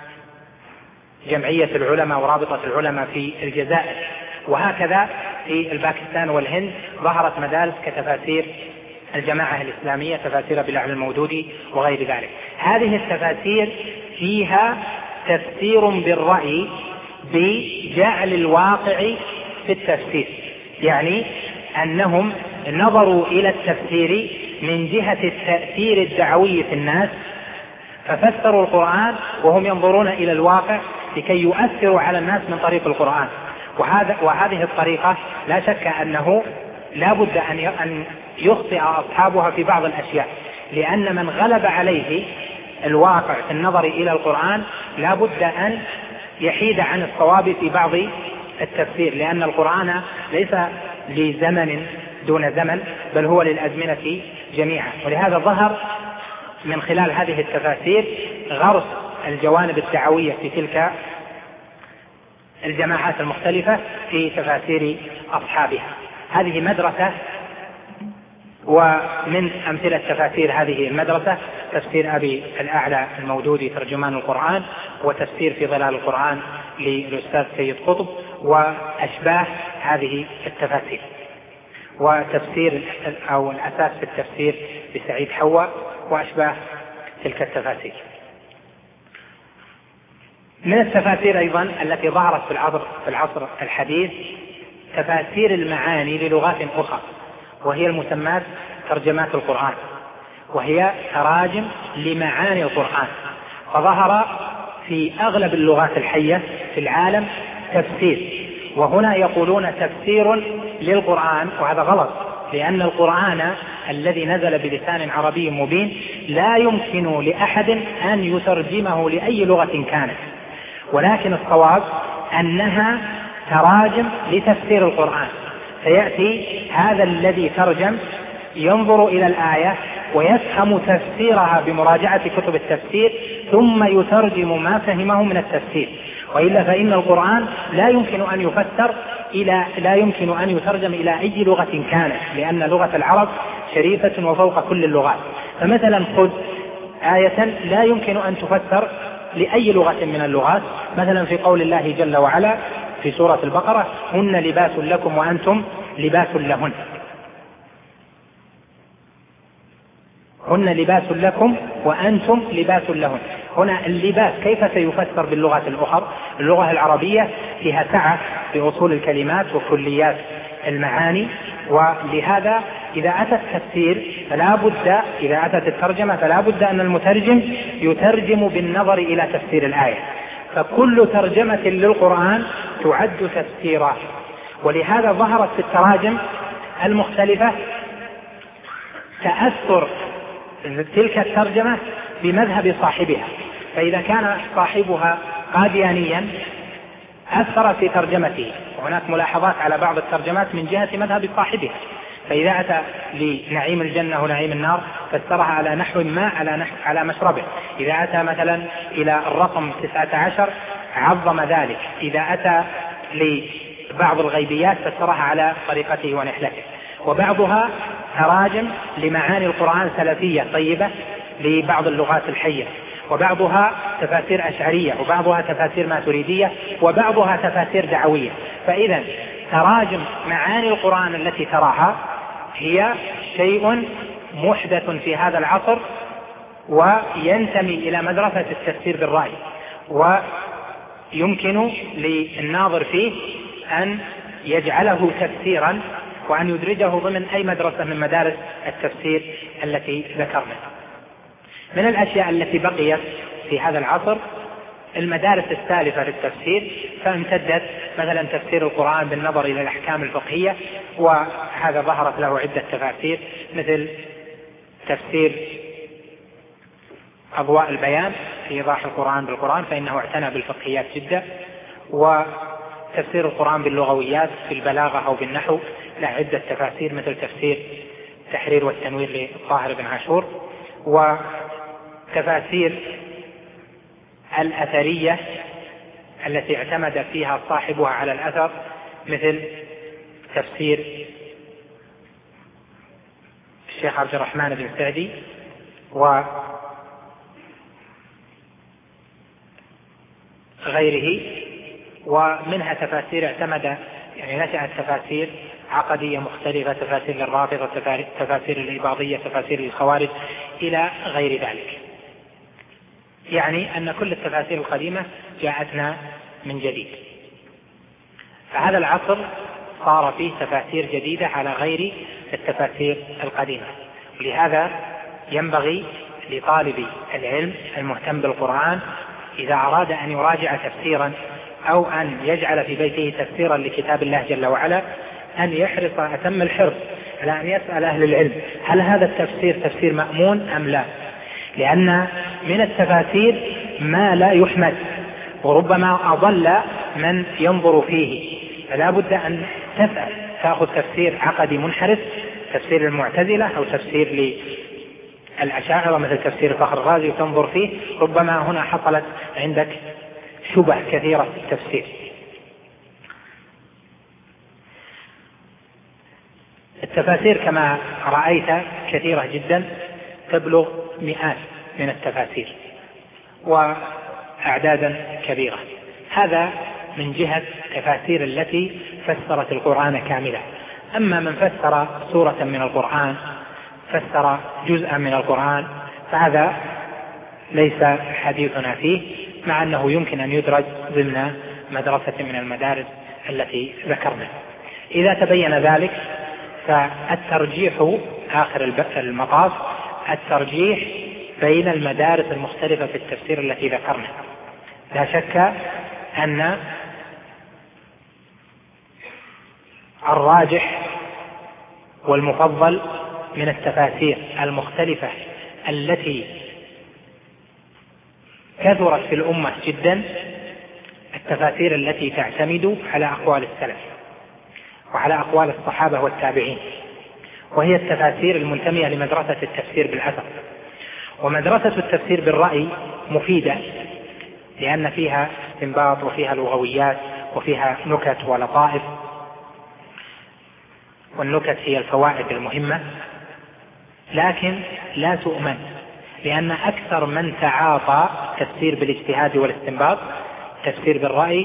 جمعية العلماء ورابطة العلماء في الجزائر. وهكذا في الباكستان والهند ظهرت مدارس كتفاسير الجماعة الإسلامية، تفاسير بالأعلى المودودي وغير ذلك. هذه التفاسير فيها تفسير بالرأي بجعل الواقع في التفسير، يعني أنهم نظروا إلى التفسير من جهة التأثير الدعوي في الناس، ففسروا القرآن وهم ينظرون إلى الواقع لكي يؤثروا على الناس من طريق القرآن. وهذا وهذه الطريقة لا شك أنه لا بد أن يخطئ أصحابها في بعض الأشياء، لأن من غلب عليه الواقع في النظر إلى القرآن لا بد أن يحيد عن الصواب في بعض التفسير، لأن القرآن ليس لزمن دون زمن بل هو للأزمنة جميعا. ولهذا ظهر من خلال هذه التفاسير غرس الجوانب الدعوية في تلك الجماعات المختلفة في تفاسير أصحابها. هذه مدرسة، ومن أمثلة تفاسير هذه المدرسة تفسير أبي الأعلى المودودي ترجمان القرآن، وتفسير في ظلال القرآن للأستاذ سيد قطب، وأشباه هذه التفاسير، وتفسير أو الأساس في التفسير بسعيد حواء، وأشباه تلك التفاسير. من التفاسير أيضا التي ظهرت في العصر, في العصر الحديث تفاسير المعاني للغات أخرى، وهي المسمات ترجمات القرآن، وهي تراجم لمعاني القرآن. فظهر في أغلب اللغات الحية في العالم تفسير، وهنا يقولون تفسير للقرآن، وهذا غلط، لأن القرآن الذي نزل بلسان عربي مبين لا يمكن لأحد أن يترجمه لأي لغة كانت، ولكن الصواب أنها تراجم لتفسير القرآن. فيأتي هذا الذي ترجم ينظر إلى الآية ويفهم تفسيرها بمراجعة كتب التفسير، ثم يترجم ما فهمه من التفسير. وإلا فإن القرآن لا يمكن أن يفسر إلى لا يمكن أن يترجم إلى أي لغة كانت، لأن لغة العرب شريفة وفوق كل اللغات. فمثلا خذ آية لا يمكن أن تفسر لأي لغة من اللغات، مثلا في قول الله جل وعلا في سورة البقرة: هن لباس لكم وأنتم لباس لهن. هن لباس لكم وأنتم لباس لهن. هنا اللباس كيف سيفسر باللغة الأخرى؟ اللغة العربية فيها سعة في أصول الكلمات وكليات المعاني، ولهذا إذا أتى التفسير فلا بد إذا أتت الترجمة فلا بد أن المترجم يترجم بالنظر إلى تفسير الآية. فكل ترجمة للقرآن تعد تفسيرا. ولهذا ظهرت في التراجم المختلفة تأثر تلك الترجمة بمذهب صاحبها، فإذا كان صاحبها قاديانيا أثر في ترجمته. وهناك ملاحظات على بعض الترجمات من جهة مذهب صاحبها، فإذا أتى لنعيم الجنة ونعيم النار فسرها على نحو ما على نحو على مشربه. إذا أتى مثلا إلى الرقم تسعة عشر عظم ذلك. إذا أتى لبعض الغيبيات فسرها على طريقته ونحلته. وبعضها تراجم لمعاني القرآن سلفية طيبة لبعض اللغات الحية، وبعضها تفاسير أشعرية، وبعضها تفاسير ماتريدية، وبعضها تفاسير دعوية. فإذا تراجم معاني القرآن التي تراها هي شيء محدث في هذا العصر، وينتمي إلى مدرسة التفسير بالرأي، ويمكن للناظر فيه أن يجعله تفسيرا وأن يدرجه ضمن أي مدرسة من مدارس التفسير التي ذكرنا. من الأشياء التي بقيت في هذا العصر المدارس السالفة للتفسير، فامتدت مثلا تفسير القرآن بالنظر إلى الأحكام الفقهية، وهذا ظهرت له عدة تفاسير مثل تفسير أضواء البيان في إيضاح القرآن بالقرآن، فإنه اعتنى بالفقهيات جدا، وتفسير القرآن باللغويات في البلاغة أو بالنحو له عدة تفاسير مثل تفسير التحرير والتنوير للطاهر بن عاشور، وتفاسير الأثرية التي اعتمد فيها صاحبها على الأثر مثل تفسير الشيخ عبد الرحمن بن سعدي وغيره. ومنها تفاسير اعتمد يعني نشأت تفاسير عقدية مختلفة، تفاسير للرافضة، تفاسير الإباضية، تفاسير للخوارج إلى غير ذلك. يعني أن كل التفاسير القديمة جاءتنا من جديد. فهذا العصر صار فيه تفاسير جديدة على غير التفاسير القديمة. ولهذا ينبغي لطالب العلم المهتم بالقرآن إذا أراد أن يراجع تفسيرا أو أن يجعل في بيته تفسيرا لكتاب الله جل وعلا أن يحرص أتم الحرص على أن يسأل أهل العلم هل هذا التفسير تفسير مأمون أم لا، لأن من التفاسير ما لا يحمد وربما أضل من ينظر فيه. فلا بد أن تسأل، تأخذ تفسير عقدي منحرف، تفسير المعتزلة أو تفسير للأشاعرة مثل تفسير الفخر الرازي وتنظر فيه، ربما هنا حصلت عندك شبه كثيرة في التفسير. التفاسير كما رأيت كثيرة جدا، تبلغ مئات من التفاسير وأعدادا كبيرة. هذا من جهة تفاسير التي فسرت القرآن كاملا. أما من فسر سورة من القرآن، فسر جزءا من القرآن، فهذا ليس حديثنا فيه، مع أنه يمكن أن يدرج ضمن مدرسة من المدارس التي ذكرنا. إذا تبين ذلك فالترجيح آخر المطاف الترجيح بين المدارس المختلفة في التفسير التي ذكرنا. لا شك أن الراجح والمفضل من التفاسير المختلفة التي كثرت في الأمة جدا التفاسير التي تعتمد على أقوال السلف وعلى أقوال الصحابة والتابعين، وهي التفاسير المنتمية لمدرسة التفسير بالأثر. ومدرسة التفسير بالرأي مفيدة لأن فيها استنباط وفيها لغويات وفيها نكت ولطائف، والنكت هي الفوائد المهمة، لكن لا تؤمن، لأن أكثر من تعاطى تفسير بالاجتهاد والاستنباط تفسير بالرأي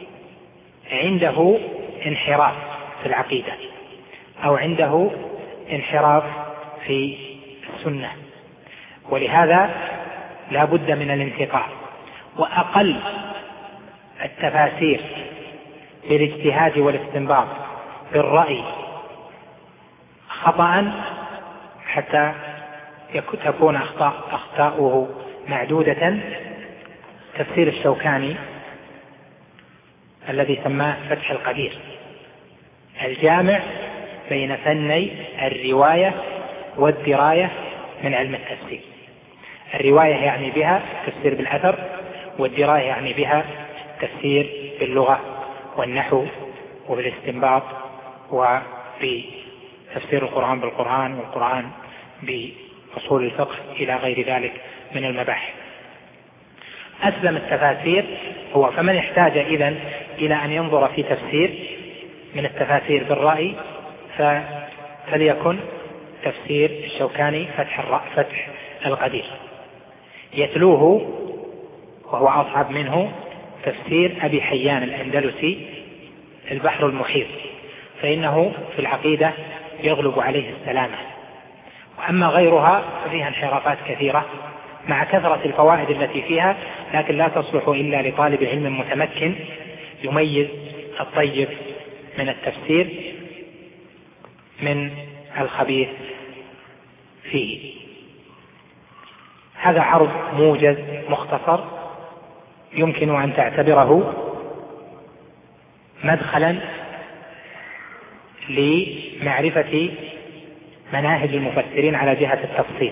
عنده انحراف في العقيدة أو عنده انحراف في السنة، ولهذا لا بد من الانتقاء. وأقل التفاسير بالاجتهاد والاستنباط بالرأي خطأ حتى تكون أخطاء أخطاؤه معدودة، تفسير الشوكاني الذي سماه فتح القدير، الجامع بين فني الرواية والدراية من علم التفسير. الرواية يعني بها تفسير بالأثر، والدراية يعني بها تفسير باللغة والنحو وبالاستنباط وبتفسير القرآن بالقرآن والقرآن بأصول الفقه إلى غير ذلك من المباحث. أسلم التفاسير هو، فمن احتاج إذن إلى أن ينظر في تفسير من التفاسير بالرأي فليكن تفسير الشوكاني فتح, فتح القدير. يتلوه وهو أصعب منه تفسير أبي حيان الأندلسي البحر المحيط، فإنه في العقيدة يغلب عليه السلامة. وأما غيرها ففيها انحرافات كثيرة مع كثرة الفوائد التي فيها، لكن لا تصلح إلا لطالب علم متمكن يميز الطيب من التفسير من الخبيث فيه. هذا عرض موجز مختصر يمكن أن تعتبره مدخلا لمعرفة مناهج المفسرين على جهة التفصيل.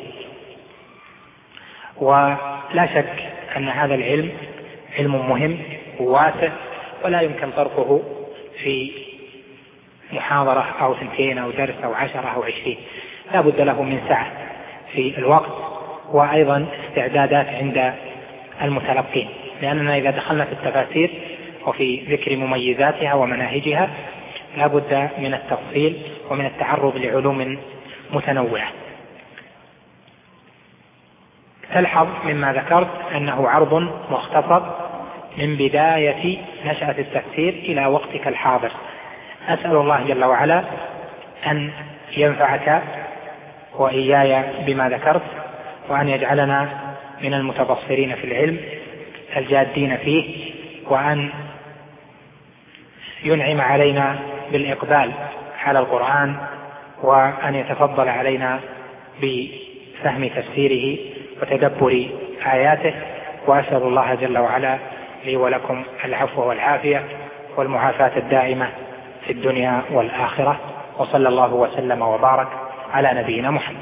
ولا شك أن هذا العلم علم مهم وواسع ولا يمكن طرحه في محاضرة أو سنتين أو درس أو عشرة أو عشرين، لا بد له من سعة في الوقت وأيضا استعدادات عند المتلقين، لأننا إذا دخلنا في التفاسير وفي ذكر مميزاتها ومناهجها لا بد من التفصيل ومن التعرض لعلوم متنوعة. تلحظ مما ذكرت أنه عرض مختصر من بداية نشأة التفسير إلى وقتك الحاضر. أسأل الله جل وعلا أن ينفعك وإياي بما ذكرت، وأن يجعلنا من المتبصرين في العلم الجادين فيه، وأن ينعم علينا بالإقبال على القرآن، وأن يتفضل علينا بفهم تفسيره وتدبر آياته. وأسأل الله جل وعلا لي ولكم العفو والعافية والمعافاة الدائمة في الدنيا والآخرة، وصلى الله وسلم وبارك على نبينا محمد.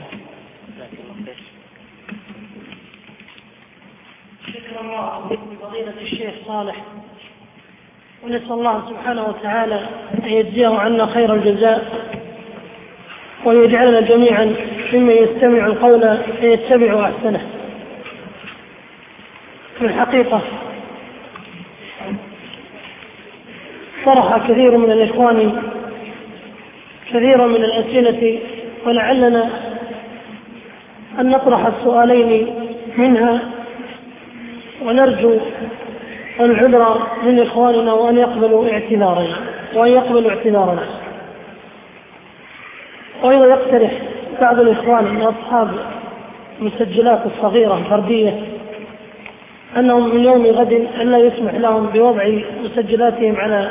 شكرا الله لفضيلة الشيخ صالح، ونسأل الله سبحانه وتعالى أن يجزيه عنا خير الجزاء، ويجعلنا جميعا ممن يستمع القول فيتبع أحسنه. في الحقيقة طرح كثير من الإخوان كثيرا من الأسئلة، ولعلنا أن نطرح السؤالين منها ونرجو العذر من إخواننا وأن يقبلوا اعتذارنا وأن يقبلوا اعتذارنا. وأيضا يقترح بعض الإخوان من أصحاب المسجلات الصغيرة الفردية أنهم من يوم غد أن لا يسمح لهم بوضع مسجلاتهم على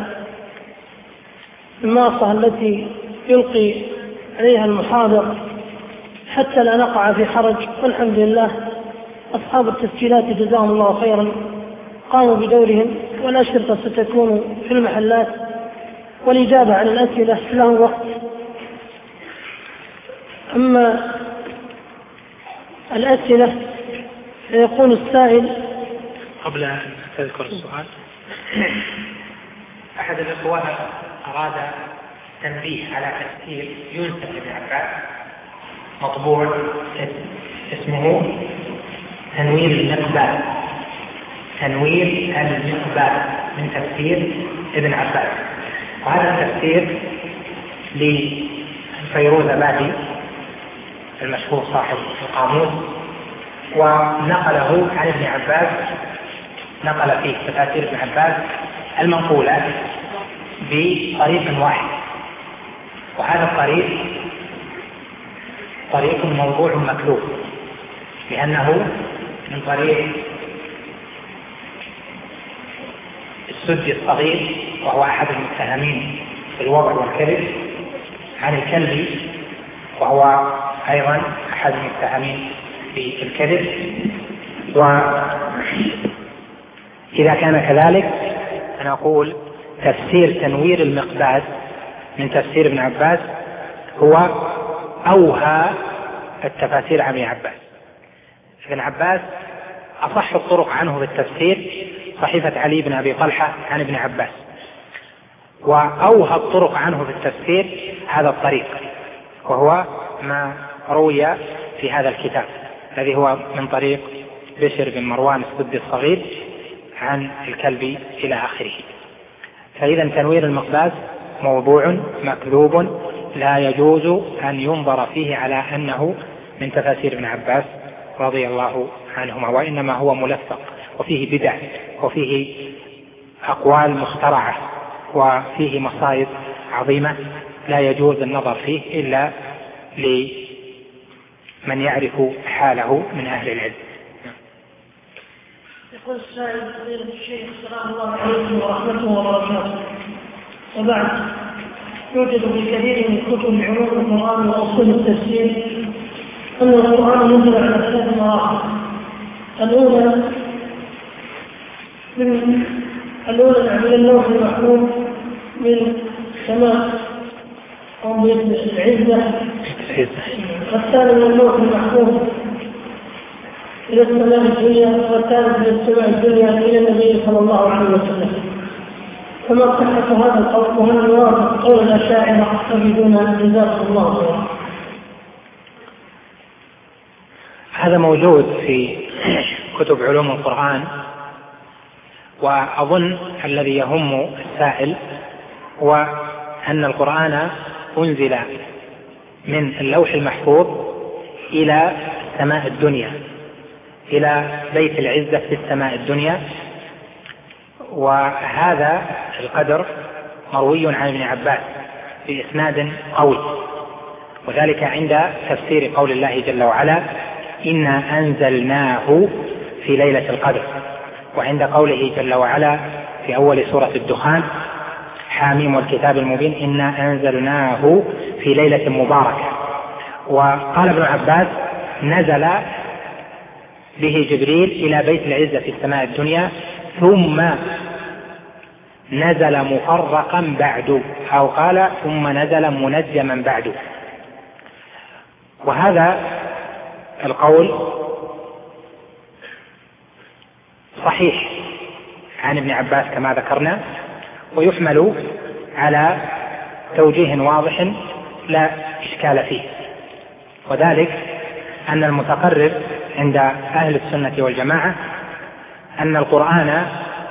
المنصة التي يلقي عليها المحاضر حتى لا نقع في حرج. والحمد لله أصحاب التسجيلات جزاهم الله خيرا قاموا بدورهم، والأشرطة ستكون في المحلات، والإجابة على الأسئلة لهم وقت. أما الأسئلة يقول السائل قبل أن تذكر السؤال، أحد الأخوة أراد تنبيه على تفسير يونس بن عباس مطبوع اسمه تنوير المقبال، تنوير المقبال من تفسير ابن عباس. وهذا التفسير لفيروز بادي المشهور صاحب القاموس، ونقله عن ابن عباس، نقل فيه تفاسير ابن عباس المنقولة بطريق واحد، وهذا الطريق طريق موضوع مكلوب، لأنه من طريق السدي الصغير وهو أحد المتهمين في الوضع والكذب، عن الكلبي وهو أيضا أحد المتهمين في الكذب، إذا كان كذلك أنا أقول تفسير تنوير المقباس من تفسير ابن عباس هو أوهى التفاسير عن ابن عباس. ابن عباس أصح الطرق عنه في التفسير صحيفة علي بن أبي طلحة عن ابن عباس، وأوهى الطرق عنه في التفسير هذا الطريق، وهو ما روي في هذا الكتاب الذي هو من طريق بشر بن مروان السدي الصغير عن الكلبي إلى آخره. فإذا تنوير المقباس موضوع مكذوب لا يجوز أن ينظر فيه على أنه من تفاسير ابن عباس رضي الله عنهما، وإنما هو ملفق وفيه بدع وفيه أقوال مخترعة وفيه مصائب عظيمة لا يجوز النظر فيه إلا لمن يعرف حاله من أهل العلم. يقول السائل فضيلة الشيخ سلام الله عليكم ورحمته وبركاته، وبعد يوجد في كثير من كتب علوم القرآن وأصول التفسير أن القرآن نزل على ثلاث مراحل. الأولى من الأولى من اللوح المحفوظ من سماء أو من العزة، والثاني من اللوح المحفوظ إلى السماء الدنيا، والثالث من السماء الدنيا إلى النبي صلى الله عليه وسلم. فما صحة هذا القول وهل يوافق قول الأشاعرة تجدون جزاكم الله خيرا؟ هذا موجود في كتب علوم القرآن، وأظن الذي يهم السائل هو أن القرآن أنزل من اللوح المحفوظ إلى السماء الدنيا، إلى بيت العزة في السماء الدنيا، وهذا القدر مروي عن ابن عباس بإسناد قوي، وذلك عند تفسير قول الله جل وعلا إنا أنزلناه في ليلة القدر، وعند قوله جل وعلا في أول سورة الدخان حاميم والكتاب المبين إنا أنزلناه في ليلة مباركة. وقال ابن عباس نزل به جبريل إلى بيت العزة في السماء الدنيا ثم نزل مفرقا بعد، أو قال ثم نزل منجما بعد. وهذا القول صحيح عن ابن عباس كما ذكرنا، ويحمل على توجيه واضح لا إشكال فيه، وذلك أن المتقرر عند أهل السنة والجماعة أن القرآن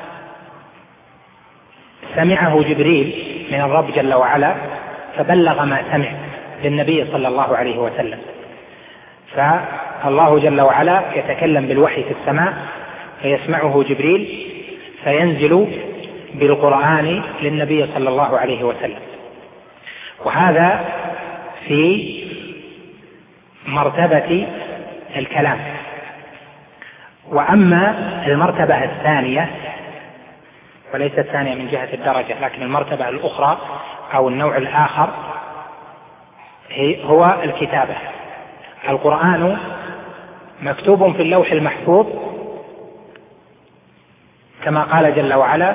سمعه جبريل من الرب جل وعلا فبلغ ما سمع للنبي صلى الله عليه وسلم، فالله جل وعلا يتكلم بالوحي في السماء فيسمعه جبريل فينزل بالقرآن للنبي صلى الله عليه وسلم. وهذا في مرتبة الكلام. وأما المرتبة الثانية، وليست الثانية من جهة الدرجة لكن المرتبة الأخرى أو النوع الآخر هو الكتابة. القرآن مكتوب في اللوح المحفوظ كما قال جل وعلا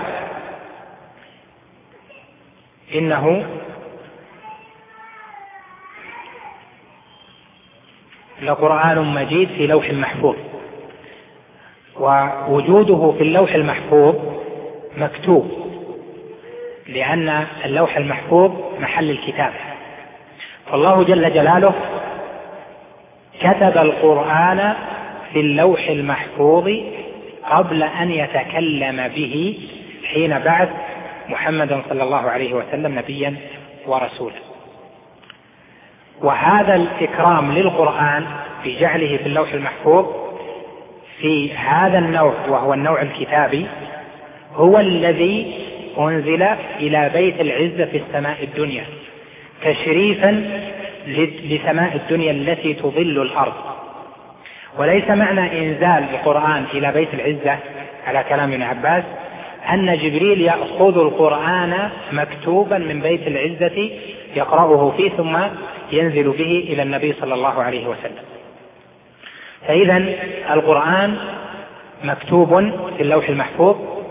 إنه لقرآن مجيد في لوح محفوظ. ووجوده في اللوح المحفوظ مكتوب لأن اللوح المحفوظ محل الكتاب، فالله جل جلاله كتب القرآن في اللوح المحفوظ قبل أن يتكلم به حين بعث محمدا صلى الله عليه وسلم نبيا ورسولا. وهذا الإكرام للقرآن في جعله في اللوح المحفوظ في هذا النوع وهو النوع الكتابي هو الذي أنزل إلى بيت العزة في السماء الدنيا تشريفا لسماء الدنيا التي تظل الأرض. وليس معنى إنزال القرآن إلى بيت العزة على كلام ابن عباس أن جبريل يأخذ القرآن مكتوبا من بيت العزة يقرأه فيه ثم ينزل به إلى النبي صلى الله عليه وسلم. فإذا القرآن مكتوب في اللوح المحفوظ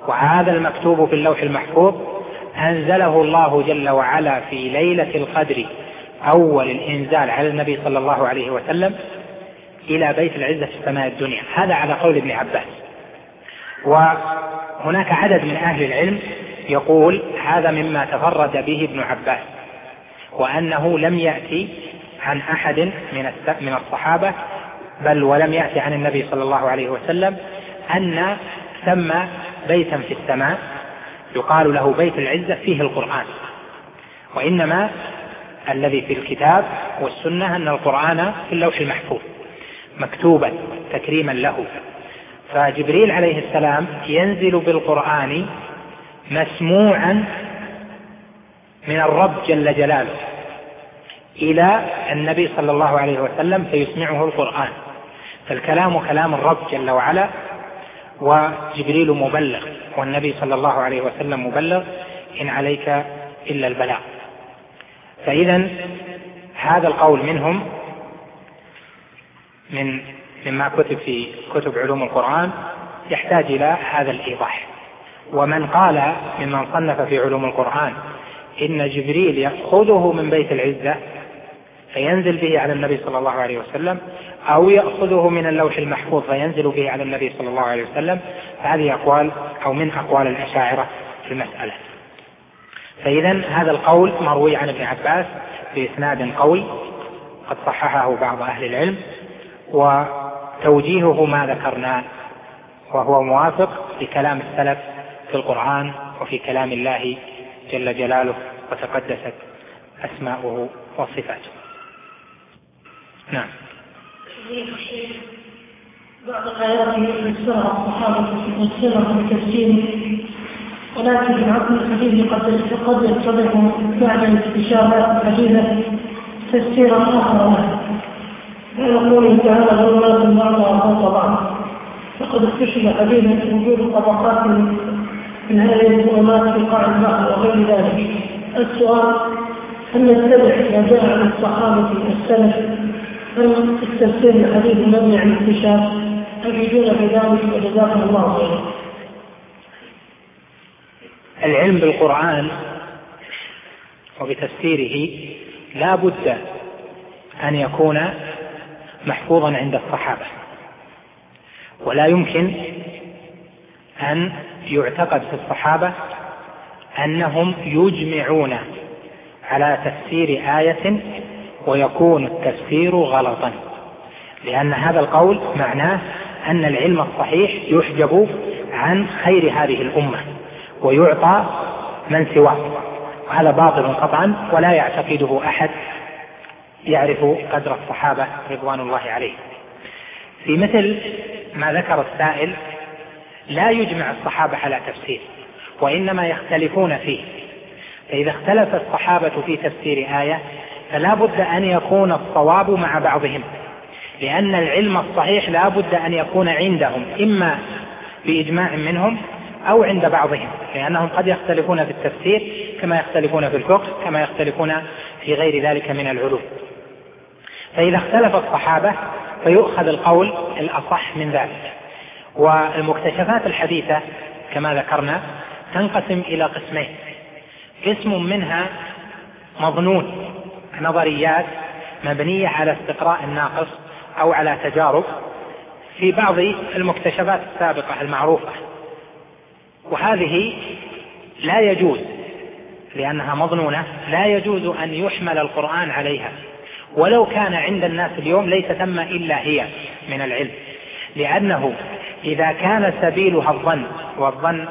وهذا المكتوب في اللوح المحفوظ أنزله الله جل وعلا في ليلة القدر أول الإنزال على النبي صلى الله عليه وسلم إلى بيت العزة في السماء الدنيا. هذا على قول ابن عباس. وهناك عدد من أهل العلم يقول هذا مما تفرد به ابن عباس، وأنه لم يأتي عن أحد من الصحابة بل ولم يأتي عن النبي صلى الله عليه وسلم أن ثم بيتا في السماء يقال له بيت العزة فيه القرآن، وإنما الذي في الكتاب والسنة أن القرآن في اللوح المحفوظ مكتوبا تكريما له. فجبريل عليه السلام ينزل بالقرآن مسموعا من الرب جل جلاله إلى النبي صلى الله عليه وسلم فيسمعه القرآن، فالكلام كلام الرب جل وعلا، وجبريل مبلغ والنبي صلى الله عليه وسلم مبلغ، إن عليك إلا البلاغ. فإذا هذا القول منهم من مما كتب في كتب علوم القرآن يحتاج إلى هذا الإيضاح. ومن قال ممن صنف في علوم القرآن إن جبريل يأخذه من بيت العزة فينزل به على النبي صلى الله عليه وسلم، أو يأخذه من اللوح المحفوظ فينزل به على النبي صلى الله عليه وسلم، فهذه أقوال أو من أقوال الأشاعرة في المسألة. فإذا هذا القول مروي عن ابن عباس بإسناد قوي قد صححه بعض أهل العلم، وتوجيهه ما ذكرنا، وهو موافق لكلام السلف في القرآن وفي كلام الله جل جلاله وتقدست أسماؤه وصفاته. نعم. بعض الآيات يفسرها الصحابة يفسرها بتفسير، ولكن في العقل الحديث قد قد يتضح معنى الاستشارات الحديثة تفسيرا آخر له. يقول تعالى ظلمات بعضها فوق بعض، فقد استشهد حديثا وجود طبقات من هذه الظلمات في قاع البحر وغير ذلك. السؤال: هل نتبع ما جاء عن الصحابة السلف أم التفسير الحديث المبني عن الاكتشاف؟ أفيدونا في ذلك وجزاكم الله خيرا. العلم بالقرآن وبتفسيره لا بد أن يكون محفوظا عند الصحابة، ولا يمكن أن يعتقد في الصحابة أنهم يجمعون على تفسير آية ويكون التفسير غلطا، لأن هذا القول معناه أن العلم الصحيح يحجب عن خير هذه الأمة ويعطى من سواه، وهذا باطل قطعا ولا يعتقده أحد يعرف قدر الصحابة رضوان الله عليهم. في مثل ما ذكر السائل لا يجمع الصحابة على تفسير، وإنما يختلفون فيه. فإذا اختلف الصحابة في تفسير آية فلا بد أن يكون الصواب مع بعضهم، لأن العلم الصحيح لا بد أن يكون عندهم إما بإجماع منهم أو عند بعضهم، لأنهم قد يختلفون في التفسير كما يختلفون في الفقه كما يختلفون في غير ذلك من العلوم. فإذا اختلف الصحابة فيؤخذ القول الأصح من ذلك. والمكتشفات الحديثة كما ذكرنا تنقسم إلى قسمين: قسم منها مظنون، نظريات مبنية على استقراء الناقص أو على تجارب في بعض المكتشفات السابقة المعروفة، وهذه لا يجوز لأنها مظنونة، لا يجوز أن يحمل القرآن عليها، ولو كان عند الناس اليوم ليس ثم إلا هي من العلم، لأنه إذا كان سبيلها الظن، والظن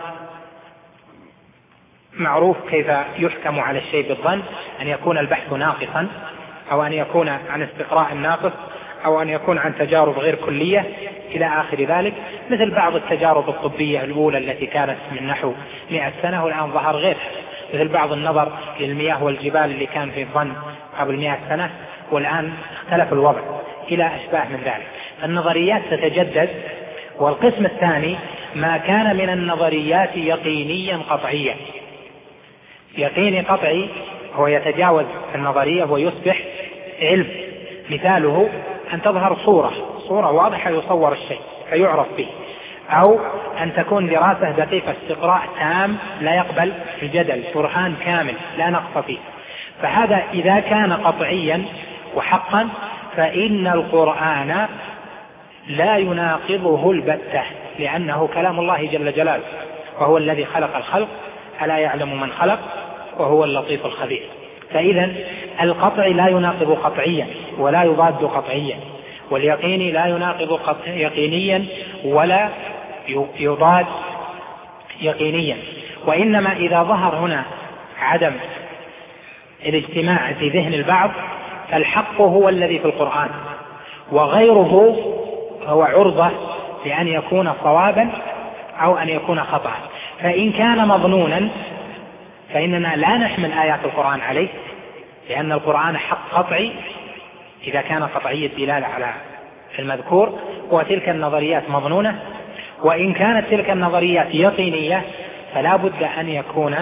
معروف كيف يحكم على الشيء بالظن، أن يكون البحث ناقصا أو أن يكون عن استقراء الناقص أو أن يكون عن تجارب غير كلية إلى آخر ذلك، مثل بعض التجارب الطبية الأولى التي كانت من نحو مئة سنة والآن ظهر غيرها، مثل بعض النظر للمياه والجبال اللي كان في الظن قبل مئة سنة والآن اختلف الوضع إلى أشباه من ذلك. النظريات تتجدد. والقسم الثاني ما كان من النظريات يقينيا قطعيا. يقيني قطعي هو يتجاوز النظرية ويصبح علم. مثاله أن تظهر صورة صورة واضحة يصور الشيء فيعرف به، أو أن تكون دراسة دقيقة استقراء تام لا يقبل الجدل، برهان كامل لا نقص فيه. فهذا إذا كان قطعيا وحقا فإن القرآن لا يناقضه البتة، لأنه كلام الله جل جلاله، وهو الذي خلق الخلق، ألا يعلم من خلق وهو اللطيف الخبير. فإذا القطع لا يناقض قطعيا ولا يضاد قطعيا، واليقين لا يناقض يقينيا ولا يضاد يقينيا. وإنما إذا ظهر هنا عدم الاجتماع في ذهن البعض فالحق هو الذي في القرآن، وغيره هو عرضة لأن يكون صوابا أو أن يكون خطأ. فإن كان مظنونا فإننا لا نحمل آيات القرآن عليه، لأن القرآن حق قطعي إذا كان قطعي الدلالة على المذكور، وتلك النظريات مظنونة. وإن كانت تلك النظريات يقينية فلا بد أن يكون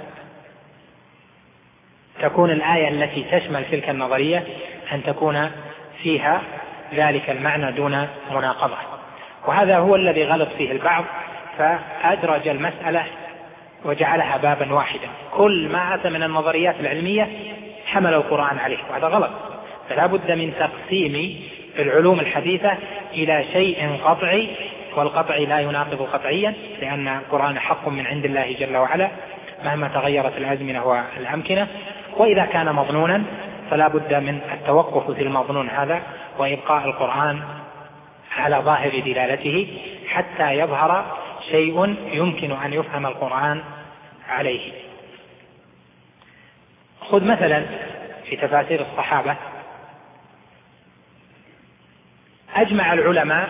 تكون الآية التي تشمل تلك النظرية أن تكون فيها ذلك المعنى دون مناقضة. وهذا هو الذي غلط فيه البعض، فأدرج المسألة وجعلها بابا واحدا، كل ما أتى من النظريات العلمية حمل القرآن عليه، وهذا غلط. فلا بد من تقسيم العلوم الحديثة إلى شيء قطعي، والقطع لا يناقض قطعيا، لأن القرآن حق من عند الله جل وعلا مهما تغيرت الأزمنة والأمكنة. وإذا كان مظنونا فلا بد من التوقف في المظنون هذا وإبقاء القرآن على ظاهر دلالته حتى يظهر شيء يمكن أن يفهم القرآن عليه. خذ مثلا في تفاسير الصحابة، أجمع العلماء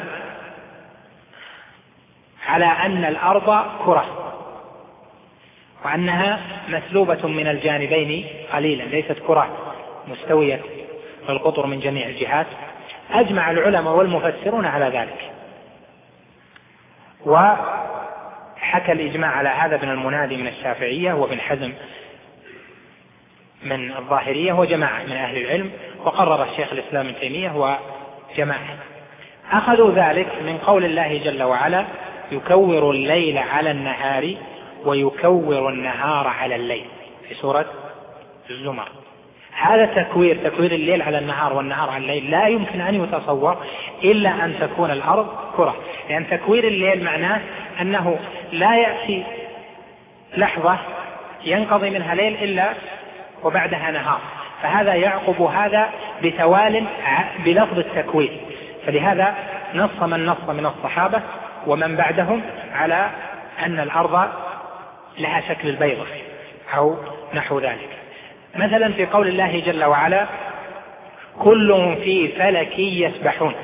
على أن الأرض كرة، وأنها مسلوبة من الجانبين قليلا، ليست كرة مستوية القطر من جميع الجهات. أجمع العلماء والمفسرون على ذلك، وحكى الإجماع على هذا ابن المنادي من الشافعية، وابن حزم من الظاهرية، وجماعة من أهل العلم، وقرر الشيخ الإسلام ابن تيمية وجماعة. أخذوا ذلك من قول الله جل وعلا: يكور الليل على النهار ويكور النهار على الليل، في سورة الزمر. هذا تكوير تكوير الليل على النهار والنهار على الليل لا يمكن أن يتصور إلا أن تكون الأرض كرة، لأن تكوير الليل معناه أنه لا يأتي لحظة ينقضي منها ليل إلا وبعدها نهار، فهذا يعقب هذا بتوال بلفظ التكوير. فلهذا نص من نص من الصحابة ومن بعدهم على أن الأرض لها شكل البيضة أو نحو ذلك. مثلا في قول الله جل وعلا: كل في فلك يسبحون،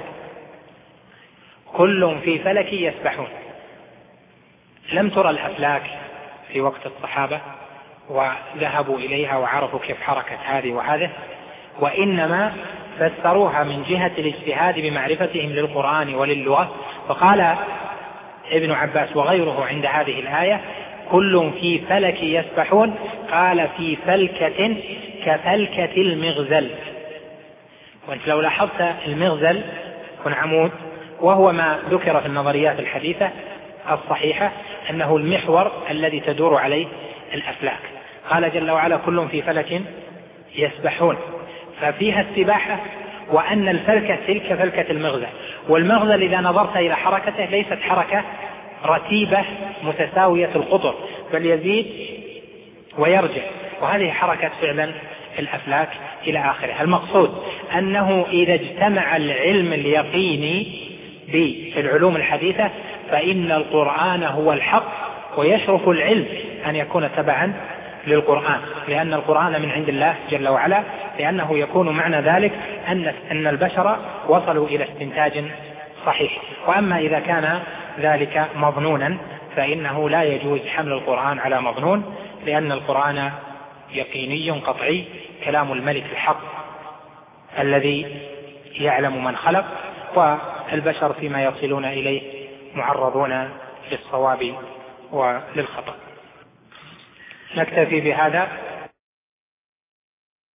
كل في فلك يسبحون. لم ترى الأفلاك في وقت الصحابة وذهبوا إليها وعرفوا كيف حركة هذه وهذه، وإنما فسروها من جهة الاجتهاد بمعرفتهم للقرآن وللغة. فقال ابن عباس وغيره عند هذه الآية: كل في فلك يسبحون، قال في فلكة كفلكة المغزل. وانت لو لاحظت المغزل كن عمود، وهو ما ذكر في النظريات الحديثة الصحيحة أنه المحور الذي تدور عليه الأفلاك. قال جل وعلا: كل في فلك يسبحون، ففيها السباحة، وأن الفلكة تلك فلكة المغزل. والمغزل إذا نظرت إلى حركته ليست حركة رتيبة متساوية القطر، بل يزيد ويرجع، وهذه حركة فعلا الأفلاك إلى آخره. المقصود أنه إذا اجتمع العلم اليقيني بالعلوم الحديثة فإن القرآن هو الحق، ويشرف العلم أن يكون تبعا للقرآن، لأن القرآن من عند الله جل وعلا، لأنه يكون معنى ذلك أن أن البشر وصلوا إلى استنتاج صحيح. وأما إذا كان ذلك مظنونا فإنه لا يجوز حمل القرآن على مظنون، لأن القرآن يقيني قطعي، كلام الملك الحق الذي يعلم من خلق، والبشر فيما يصلون إليه معرضون للصواب وللخطأ. نكتفي بهذا.